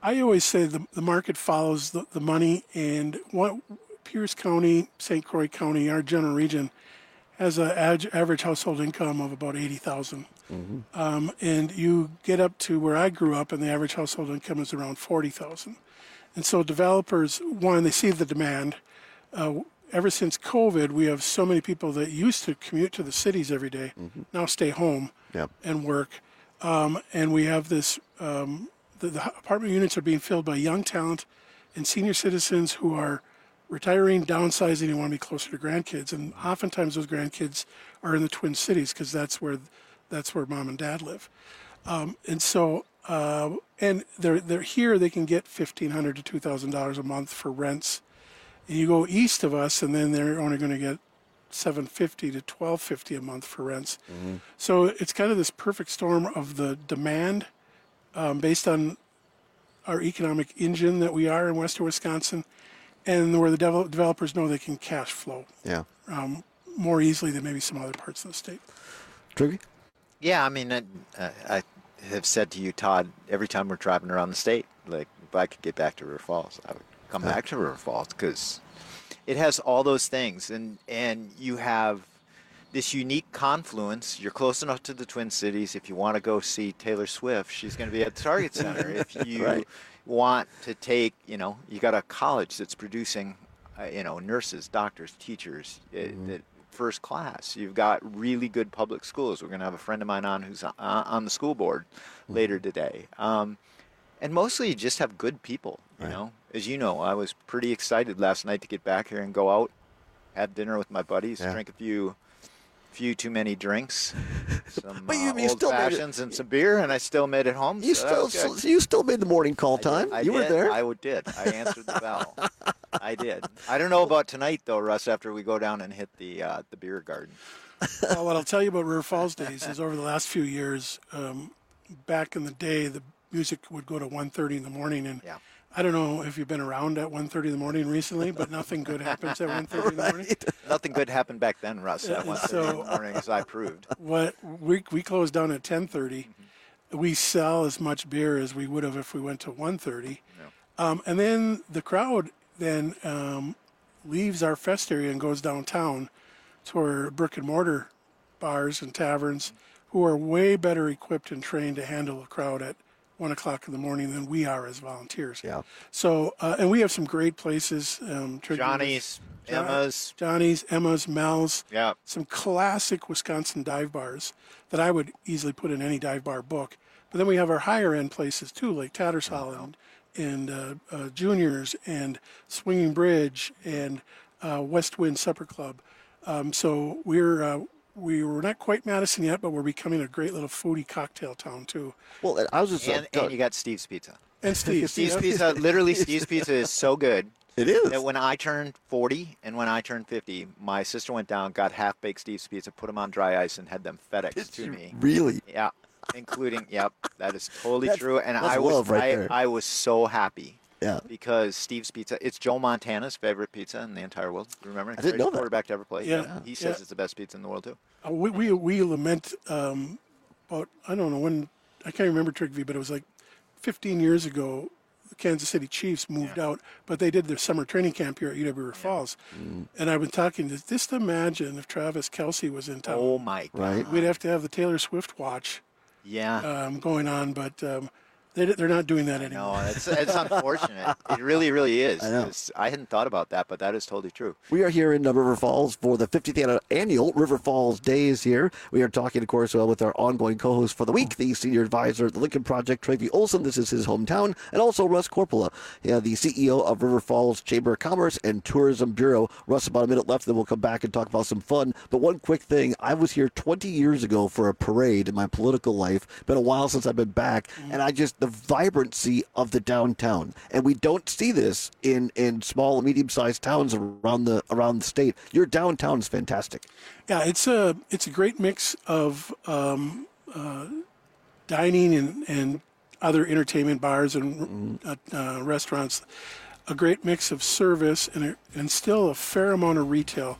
I always say the, the market follows the, the money, and what Pierce County, Saint Croix County, our general region, has an average household income of about eighty thousand dollars. Mm-hmm. Um, and you get up to where I grew up, and the average household income is around forty thousand dollars. And so developers, one, they see the demand. Uh, ever since COVID, we have so many people that used to commute to the cities every day, mm-hmm. now stay home yep. and work. Um, and we have this, um, the, the apartment units are being filled by young talent and senior citizens who are retiring, downsizing, and want to be closer to grandkids. And oftentimes those grandkids are in the Twin Cities because that's where that's where mom and dad live. Um, and so, uh, and they're they're here. They can get fifteen hundred to two thousand dollars a month for rents. And you go east of us, and then they're only going to get seven fifty to twelve fifty a month for rents. Mm-hmm. So it's kind of this perfect storm of the demand, um, based on our economic engine that we are in Western Wisconsin, and where the devel- developers know they can cash flow
yeah.
um, more easily than maybe some other parts of the state.
Triggy?
Yeah, I mean, I, I have said to you, Todd, every time we're driving around the state, like, if I could get back to River Falls, I would come yeah. back to River Falls because it has all those things, and, and you have this unique confluence. You're close enough to the Twin Cities. If you want to go see Taylor Swift, she's going to be at the Target Center. If you right. want to take, you know, you got a college that's producing, uh, you know, nurses, doctors, teachers, mm-hmm. that first class. You've got really good public schools. We're going to have a friend of mine on who's on, on the school board mm-hmm. later today. Um, and mostly you just have good people, you right. know. As you know, I was pretty excited last night to get back here and go out, have dinner with my buddies, yeah. drink a few few too many drinks, some but you, uh, you old fashions and some beer, and I still made it home.
You
so
still so you still made the morning call time.
I did, I
you
did,
were there.
I did. I answered the bell. I did. I don't know about tonight though, Russ. After we go down and hit the uh, the beer garden.
Well, what I'll tell you about River Falls days is over the last few years, um, back in the day, the music would go to one thirty in the morning, and
yeah.
I don't know if you've been around at one thirty in the morning recently, but nothing good happens at one thirty in the morning.
Nothing good happened back then, Russ, at one thirty so, in the morning, as I proved.
What we we closed down at ten thirty. Mm-hmm. We sell as much beer as we would have if we went to one thirty. No. Um, and then the crowd then um, leaves our fest area and goes downtown to our brick and mortar bars and taverns, mm-hmm. who are way better equipped and trained to handle a crowd at one o'clock in the morning than we are as volunteers.
Yeah.
So, uh, and we have some great places. Um,
Johnny's, John, Emma's.
Johnny's, Emma's, Mel's.
Yeah.
Some classic Wisconsin dive bars that I would easily put in any dive bar book. But then we have our higher end places too, like Tattersall oh, and, and uh, uh, Juniors and Swinging Bridge and uh, West Wind Supper Club. Um, so we're, uh, We were not quite Madison yet, but we're becoming a great little foodie cocktail town too.
Well, I was just
and, uh, and you got Steve's Pizza.
And Steve,
Steve's
yeah.
Pizza. Literally, Steve's Pizza is so good.
It is.
That when I turned forty and when I turned fifty, my sister went down, got half baked Steve's Pizza, put them on dry ice, and had them FedEx to me.
Really?
Yeah, including. Yep, that is totally
that's,
true. And
that's
I was,
love right
I,
there.
I was so happy.
Yeah.
Because Steve's Pizza, it's Joe Montana's favorite pizza in the entire world. Remember?
I didn't know that.
Quarterback to ever play.
Yeah.
yeah. He says
yeah.
it's the best pizza in the world too.
Uh, we, we we lament um, about I don't know when I can't remember Trigby, but it was like fifteen years ago. The Kansas City Chiefs moved yeah. out, but they did their summer training camp here at U W River yeah. Falls. Mm. And I've been talking to just imagine if Travis Kelce was in town.
Oh my God!
Right.
We'd have to have the Taylor Swift watch.
Yeah.
Um, going on, but. Um, They, they're not doing that anymore.
No, it's, it's unfortunate. It really, really is.
I know.
I hadn't thought about that, but that is totally true.
We are here in uh, River Falls for the fiftieth annual River Falls Days here. We are talking, of course, uh, with our ongoing co-host for the week, the senior advisor at the Lincoln Project, Trevey Olson. This is his hometown. And also Russ Corpola, yeah, the C E O of River Falls Chamber of Commerce and Tourism Bureau. Russ, about a minute left, then we'll come back and talk about some fun. But one quick thing, I was here twenty years ago for a parade in my political life. Been a while since I've been back, mm-hmm. and I just, the vibrancy of the downtown, and we don't see this in in small and medium-sized towns around the around the state. Your downtown is fantastic.
Yeah, it's a it's a great mix of um, uh, dining and, and other entertainment bars and mm-hmm. uh, uh, restaurants. A great mix of service and a, and still a fair amount of retail.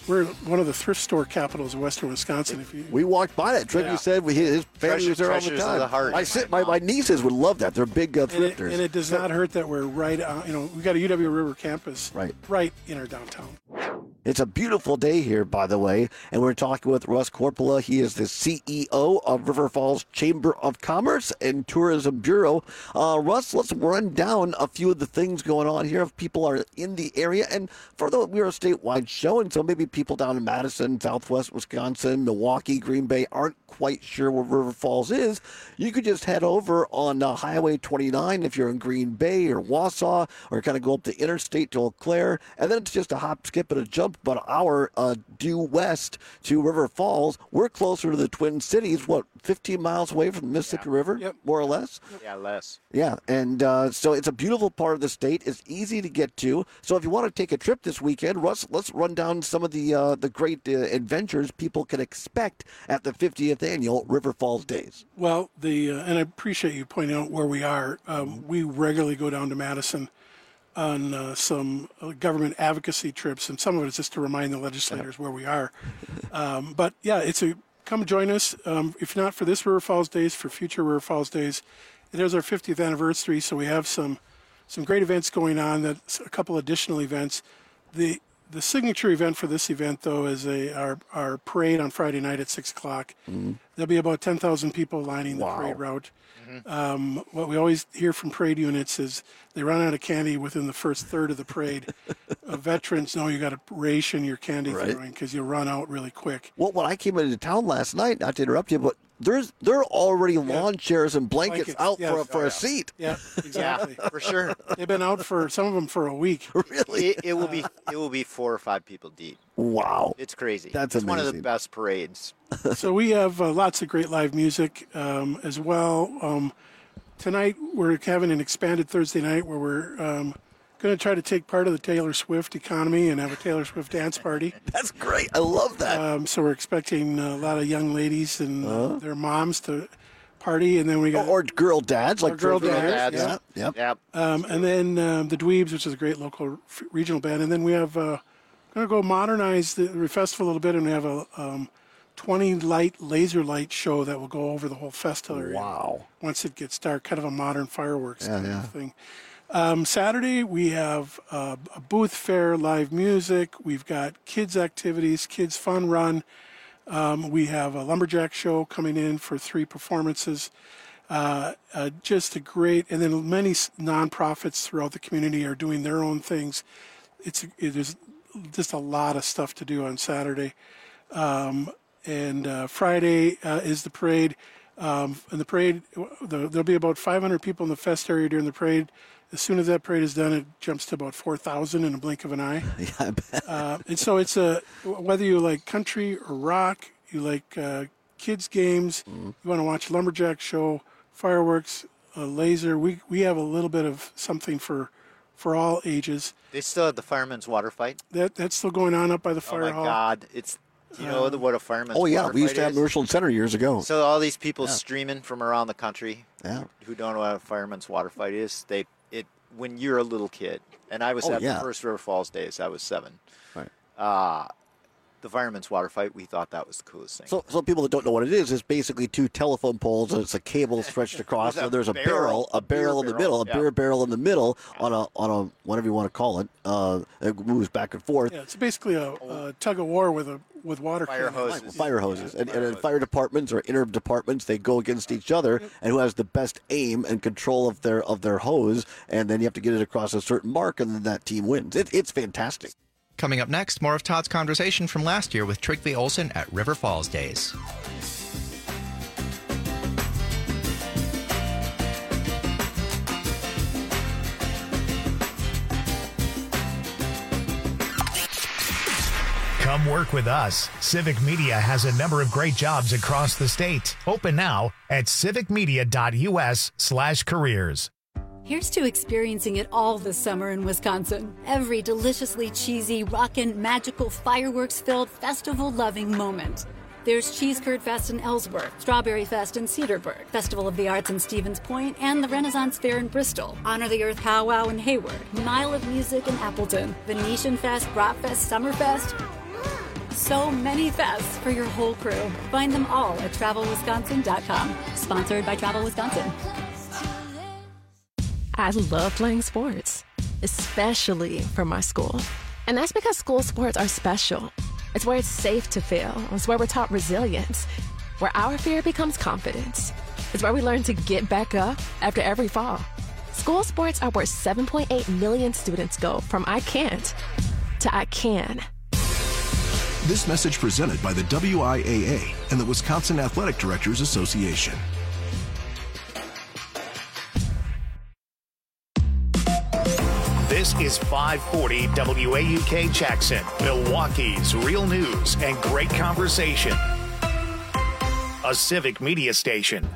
we're one of the thrift store capitals of Western Wisconsin. If you
We walked by that. Trevi
Yeah.
said we, his family
Treasure-
was there all the
treasures of
time.
the heart.
My, si- my, my nieces would love that. They're big uh,
and it,
thrifters.
and it does not hurt that we're right on, you know, we got a U W River campus
Right.
right in our downtown.
It's a beautiful day here, by the way, and we're talking with Russ Corpola. He is the C E O of River Falls Chamber of Commerce and Tourism Bureau. Uh, Russ, let's run down a few of the things going on here if people are in the area. And for the we're a statewide show, and so maybe people down in Madison, Southwest Wisconsin, Milwaukee, Green Bay aren't quite sure where River Falls is. You could just head over on uh, Highway twenty-nine if you're in Green Bay or Wausau, or kind of go up the interstate to Eau Claire, and then it's just a hop, skip, and a jump about an hour uh, due west to River Falls. We're closer to the Twin Cities, what, fifteen miles away from the Mississippi
Yeah.
River,
Yep.
more or less?
Yeah, less.
Yeah, and uh, so it's a beautiful part of the state. It's easy to get to. So if you want to take a trip this weekend, Russ, let's run down some of the uh, the great uh, adventures people can expect at the fiftieth annual River Falls Days.
Well, the uh, and I appreciate you pointing out where we are. Um, we regularly go down to Madison on uh, some uh, government advocacy trips, and some of it is just to remind the legislators where we are. Um, but yeah, it's a come join us. Um, if not for this River Falls Days, for future River Falls Days. It is our fiftieth anniversary, so we have some some great events going on. That's a couple additional events. The the signature event for this event, though, is a our our parade on Friday night at six o'clock.
Mm-hmm.
There'll be about ten thousand people lining the
Wow.
parade route. Um, what we always hear from parade units is they run out of candy within the first third of the parade. uh, veterans know you got to ration your candy
Right.
throwing because you run out really quick.
Well, when I came into town last night, not to interrupt you, but there's there are already lawn chairs and blankets,
Blankets,
out
yes.
for, for
Oh,
a
yeah.
seat.
Yeah, exactly.
Yeah, for sure.
They've been out for some of them for a week.
Really?
It, it will be it will be four or five people deep.
Wow.
It's crazy.
That's
it's one of the
amazing.
best parades.
So we have uh, lots of great live music um, as well. Um, tonight we're having an expanded Thursday night where we're um, going to try to take part of the Taylor Swift economy and have a Taylor Swift dance party.
That's great. I love that.
Um, so we're expecting a lot of young ladies and uh,
Uh-huh.
their moms to party, and then we got
Or girl dads, like
Or girl
Trevi
dads,
has.
yeah.
Yep.
Yep.
Um, and then um, the Dweebs, which is a great local f- regional band. And then we have uh, going to go modernize the festival a little bit, and we have a um, twenty light laser light show that will go over the whole festival area.
Wow.
Once it gets dark, kind of a modern fireworks
Yeah,
kind
yeah.
of thing. Um, Saturday we have uh, a booth fair, live music. We've got kids activities, kids fun run. Um, we have a lumberjack show coming in for three performances. Uh, uh, just a great, and then many s- nonprofits throughout the community are doing their own things. It's it is just a lot of stuff to do on Saturday, um, and uh, Friday uh, is the parade. Um, and the parade, the, there'll be about five hundred people in the fest area during the parade. As soon as that parade is done, it jumps to about four thousand in a blink of an eye.
Yeah, I bet.
Uh, and so it's a whether you like country or rock, you like uh, kids games,
Mm-hmm.
you want to watch lumberjack show, fireworks, uh, laser. We we have a little bit of something for for all ages.
They still have the fireman's water fight.
That that's still going on up by the
Oh
fire
my
hall.
God! It's do you know
Um,
the, what a fireman's
Oh, yeah.
water
We used
fight
to have
is?
Northland Center years ago.
So all these people
Yeah.
streaming from around the country
Yeah.
who don't know what a fireman's water fight is, they it when you're a little kid, and I was
Oh,
at
yeah.
the first River Falls days. I was seven.
Right.
Uh, the fireman's water fight, we thought that was the coolest thing.
So, so people that don't know what it is, it's basically two telephone poles, and it's a cable stretched across,
There's a
and there's a
barrel,
barrel, a
a beer
barrel in the
barrel,
middle, a
yeah.
beer barrel in the middle on a on a whatever you want to call it. Uh, it moves back and forth.
Yeah, it's basically a, a tug of war with a with water
Fire
cannons.
hoses.
Fire hoses, and,
fire
and in
hoses.
fire departments or inter departments, they go against each other, and who has the best aim and control of their of their hose, and then you have to get it across a certain mark, and then that team wins. It, it's fantastic.
Coming up next, more of Todd's conversation from last year with Trigby Olson at River Falls Days.
Come work with us. Civic Media has a number of great jobs across the state. Open now at civicmedia.us slash careers.
Here's to experiencing it all this summer in Wisconsin. Every deliciously cheesy, rockin', magical, fireworks-filled, festival-loving moment. There's Cheese Curd Fest in Ellsworth, Strawberry Fest in Cedarburg, Festival of the Arts in Stevens Point, and the Renaissance Fair in Bristol, Honor the Earth Powwow in Hayward, Mile of Music in Appleton, Venetian Fest, Bratfest, Summerfest. So many fests for your whole crew. Find them all at travel wisconsin dot com. Sponsored by Travel Wisconsin.
I love playing sports, especially for my school. And that's because school sports are special. It's where it's safe to fail. It's where we're taught resilience, where our fear becomes confidence. It's where we learn to get back up after every fall. School sports are where seven point eight million students go from I can't to I can.
This message presented by the W I A A and the Wisconsin Athletic Directors Association.
This is five forty W A U K Jackson, Milwaukee's real news and great conversation. A civic media station.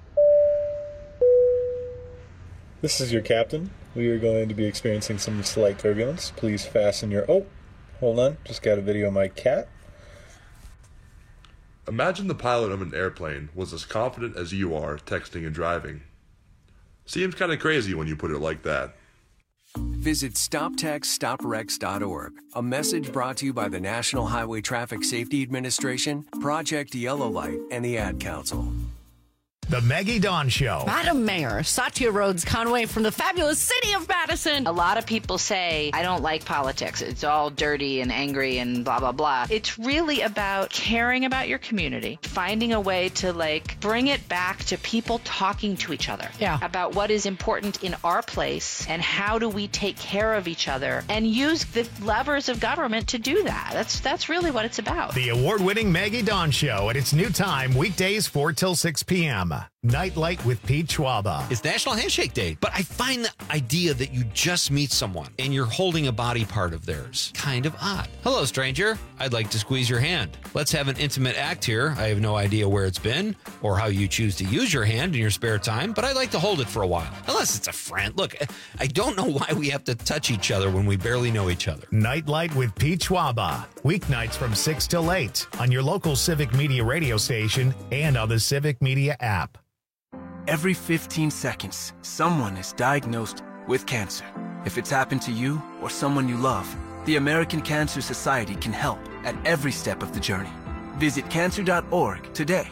This is your captain. We are going to be experiencing some slight turbulence. Please fasten your... Oh, hold on. Just got a video of my cat.
Imagine the pilot of an airplane was as confident as you are texting and driving. Seems kind of crazy when you put it like that.
Visit stop text stop wrecks dot org. A message brought to you by the National Highway Traffic Safety Administration, Project Yellow Light, and the Ad Council.
The Maggie Dawn Show.
Madam Mayor, Satya Rhodes Conway from the fabulous city of Madison. A lot of people say, I don't like politics. It's all dirty and angry and blah, blah, blah. It's really about caring about your community, finding a way to, like, bring it back to people talking to each other. Yeah. About what is important in our place and how do we take care of each other and use the levers of government to do that. That's, that's really what it's about.
The award-winning Maggie Dawn Show at its new time, weekdays four till six p.m. Nightlight with Pete Schwaba.
It's National Handshake Day, but I find the idea that you just meet someone and you're holding a body part of theirs kind of odd. Hello, stranger. I'd like to squeeze your hand. Let's have an intimate act here. I have no idea where it's been or how you choose to use your hand in your spare time, but I'd like to hold it for a while. Unless it's a friend. Look, I don't know why we have to touch each other when we barely know each other.
Nightlight with Pete Schwaba. Weeknights from six till eight on your local Civic Media radio station and on the Civic Media app.
Every fifteen seconds, someone is diagnosed with cancer. If it's happened to you or someone you love, the American Cancer Society can help at every step of the journey. Visit cancer dot org today.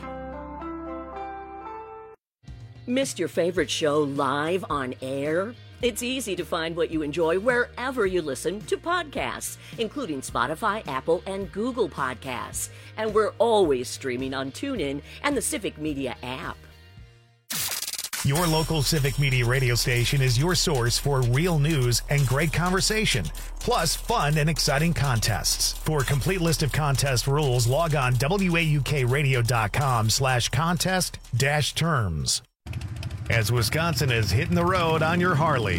Missed your favorite show live on air? It's easy to find what you enjoy wherever you listen to podcasts, including Spotify, Apple, and Google Podcasts. And we're always streaming on TuneIn and the Civic Media app.
Your local Civic Media radio station is your source for real news and great conversation, plus fun and exciting contests. For a complete list of contest rules, log on W A U K radio dot com slash contest dash terms. As Wisconsin is hitting the road on your Harley.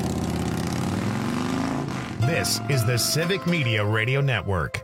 This is the Civic Media Radio Network.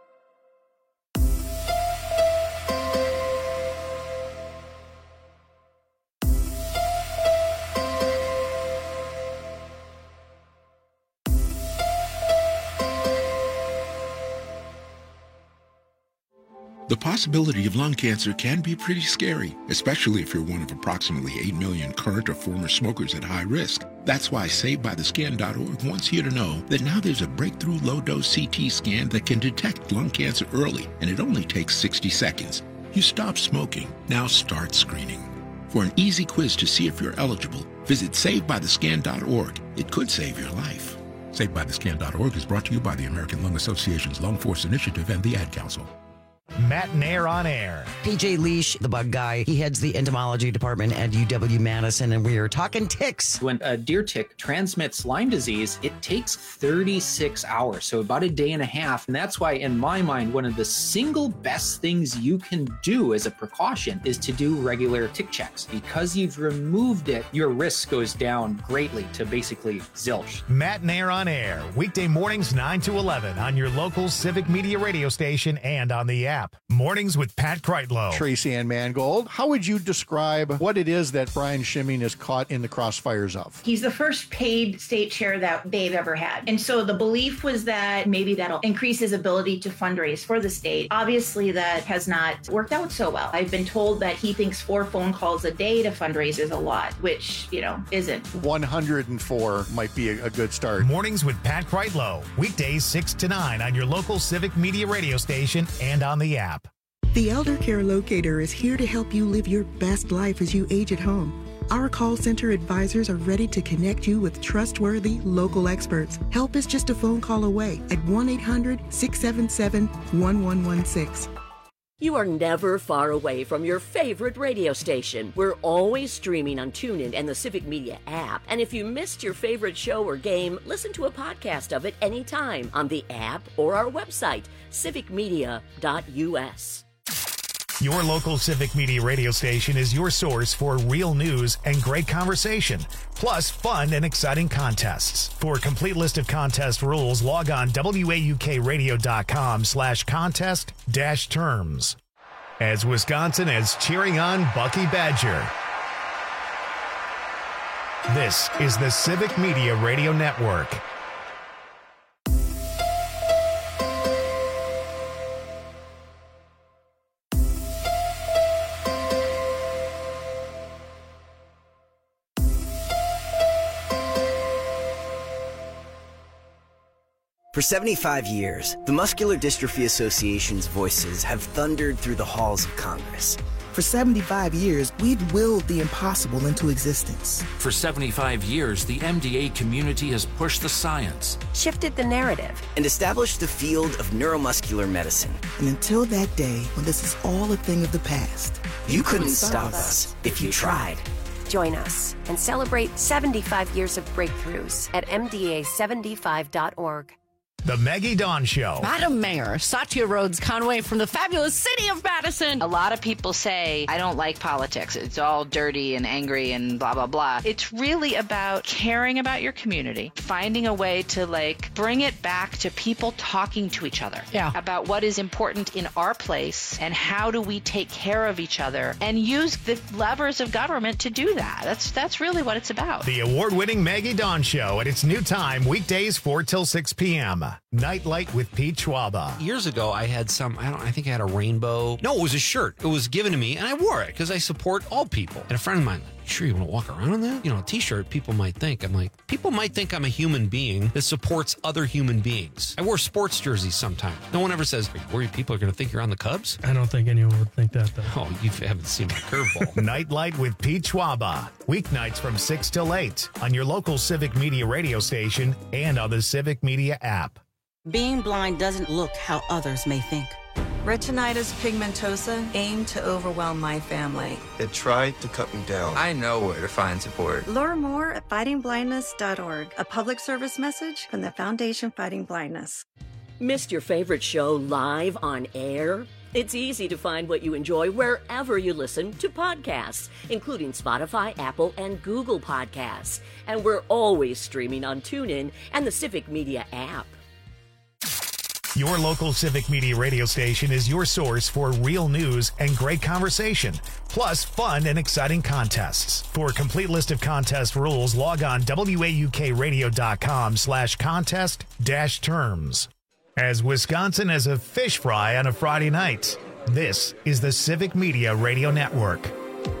The possibility of lung cancer can be pretty scary, especially if you're one of approximately eight million current or former smokers at high risk. That's why Saved By The Scan dot org wants you to know that now there's a breakthrough low-dose C T scan that can detect lung cancer early, and it only takes sixty seconds. You stop smoking, now start screening. For an easy quiz to see if you're eligible, visit Saved By The Scan dot org. It could save your life. Saved By The Scan dot org is brought to you by the American Lung Association's Lung Force Initiative and the Ad Council.
Matt Nair on air.
P J Leash, the bug guy, he heads the entomology department at U W Madison, and we are talking ticks.
When a deer tick transmits Lyme disease, it takes thirty-six hours, so about a day and a half. And that's why, in my mind, one of the single best things you can do as a precaution is to do regular tick checks. Because you've removed it, your risk goes down greatly to basically zilch.
Matt Nair on air, weekday mornings nine to eleven on your local Civic Media radio station and on the app. app. Mornings with Pat Kreitlow.
Tracy Ann Mangold, how would you describe what it is that Brian Schimming is caught in the crossfires of?
He's the first paid state chair that they've ever had. And so the belief was that maybe that'll increase his ability to fundraise for the state. Obviously, that has not worked out so well. I've been told that he thinks four phone calls a day to fundraise is a lot, which, you know, isn't.
one hundred four might be a, a good start.
Mornings with Pat Kreitlow. Weekdays six to nine on your local Civic Media radio station and on the app.
The Elder Care Locator is here to help you live your best life as you age at home. Our call center advisors are ready to connect you with trustworthy local experts. Help is just a phone call away at one eight hundred, six seven seven, one one one six.
You are never far away from your favorite radio station. We're always streaming on TuneIn and the Civic Media app. And if you missed your favorite show or game, listen to a podcast of it anytime on the app or our website, civic media dot u s.
Your local Civic Media radio station is your source for real news and great conversation, plus fun and exciting contests. For a complete list of contest rules, log on W A U K radio dot com slash contest dash terms. As Wisconsin is cheering on Bucky Badger. This is the Civic Media Radio Network.
For seventy-five years, the Muscular Dystrophy Association's voices have thundered through the halls of Congress.
For seventy-five years, we've willed the impossible into existence.
For seventy-five years, the M D A community has pushed the science,
shifted the narrative, and established the field of neuromuscular medicine.
And until that day when this is all a thing of the past,
you, you couldn't, couldn't stop us if you tried.
Join us and celebrate seventy-five years of breakthroughs at M D A seventy-five dot org.
The Maggie Dawn Show.
Madam Mayor, Satya Rhodes Conway from the fabulous city of Madison. A lot of people say, I don't like politics. It's all dirty and angry and blah, blah, blah. It's really about caring about your community, finding a way to, like, bring it back to people talking to each other. Yeah. About what is important in our place and how do we take care of each other and use the levers of government to do that. That's, that's really what it's about.
The award-winning Maggie Dawn Show at its new time, weekdays four till six p.m. Nightlight with Pete Schwaba.
Years ago, I had some, I don't I think I had a rainbow. No, it was a shirt. It was given to me, and I wore it because I support all people. And a friend of mine, sure you want to walk around in that? You know, a t-shirt, people might think. I'm like, people might think I'm a human being that supports other human beings. I wear sports jerseys sometimes. No one ever says, are you worried people are going to think you're on the Cubs?
I don't think anyone would think that, though.
Oh, you haven't seen my curveball.
Nightlight with Pete Schwaba. Weeknights from six till eight on your local Civic Media radio station and on the Civic Media app.
Being blind doesn't look how others may think.
Retinitis pigmentosa aimed to overwhelm my family.
It tried to cut me down.
I know where to find support.
Learn more at fighting blindness dot org, a public service message from the Foundation Fighting Blindness.
Missed your favorite show live on air? It's easy to find what you enjoy wherever you listen to podcasts, including Spotify, Apple, and Google Podcasts. And we're always streaming on TuneIn and the Civic Media app.
Your local Civic Media radio station is your source for real news and great conversation, plus fun and exciting contests. For a complete list of contest rules, log on W A U K radio dot com slash contest dash terms. As Wisconsin has a fish fry on a Friday night, this is the Civic Media Radio Network.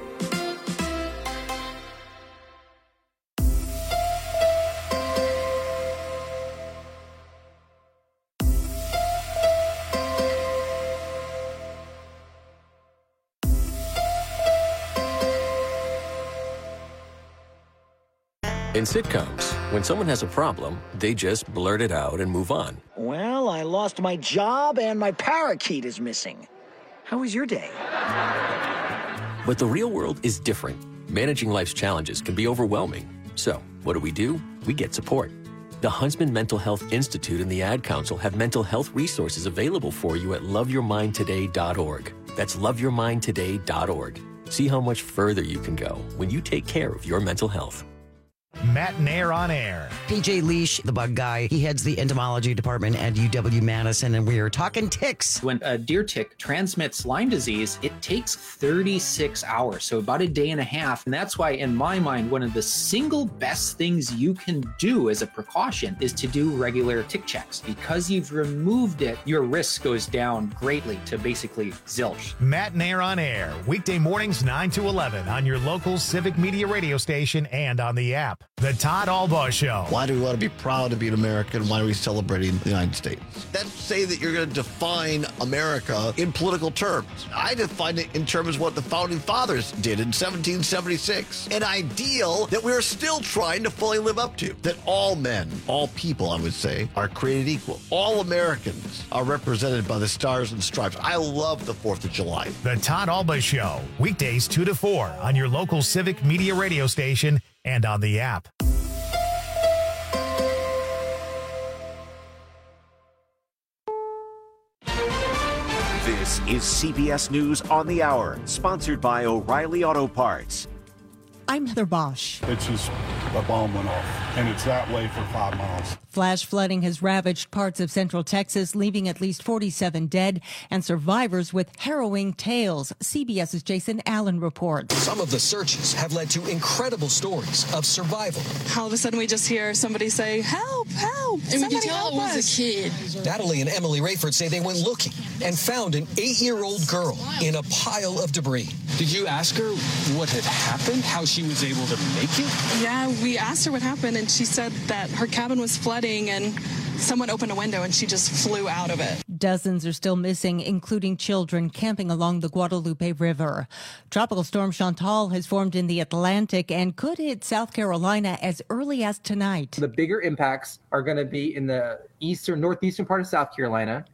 In sitcoms, when someone has a problem, they just blurt it out and move on.
Well, I lost my job and my parakeet is missing. How was your day?
But the real world is different. Managing life's challenges can be overwhelming. So, what do we do? We get support. The Huntsman Mental Health Institute and the Ad Council have mental health resources available for you at love your mind today dot org. That's love your mind today dot org. See how much further you can go when you take care of your mental health.
Matt Nair on air.
P J Leash, the bug guy, he heads the entomology department at U W Madison, and we are talking ticks.
When a deer tick transmits Lyme disease, it takes thirty-six hours, so about a day and a half. And that's why, in my mind, one of the single best things you can do as a precaution is to do regular tick checks. Because you've removed it, your risk goes down greatly to basically zilch.
Matt Nair on air, weekday mornings nine to eleven on your local Civic Media radio station and on the app. The Todd Albaugh Show.
Why do we want to be proud to be an American? Why are we celebrating the United States? That's say that you're going to define America in political terms. I define it in terms of what the founding fathers did in seventeen seventy-six. An ideal that we're still trying to fully live up to. That all men, all people, I would say, are created equal. All Americans are represented by the stars and stripes. I love the fourth of July.
The Todd Albaugh Show, weekdays two to four on your local Civic Media radio station and on the app.
This is C B S News on the Hour, sponsored by O'Reilly Auto Parts.
I'm Heather Bosch.
It's just a bomb went off, and it's that way for five miles.
Flash flooding has ravaged parts of central Texas, leaving at least forty-seven dead and survivors with harrowing tales. CBS's Jason Allen reports.
Some of the searches have led to incredible stories of survival.
All of a sudden, we just hear somebody say, help, help, and somebody we can tell help it was us. A kid.
Natalie and Emily Rayford say they went looking and found an eight-year-old girl in a pile of debris.
Did you ask her what had happened, how she was able to make it?
Yeah, we asked her what happened, and she said that her cabin was flooding and someone opened a window and she just flew out of it.
Dozens are still missing, including children camping along the Guadalupe River. Tropical storm Chantal has formed in the Atlantic and could hit South Carolina as early as tonight.
The bigger impacts are going to be in the eastern, northeastern part of South Carolina,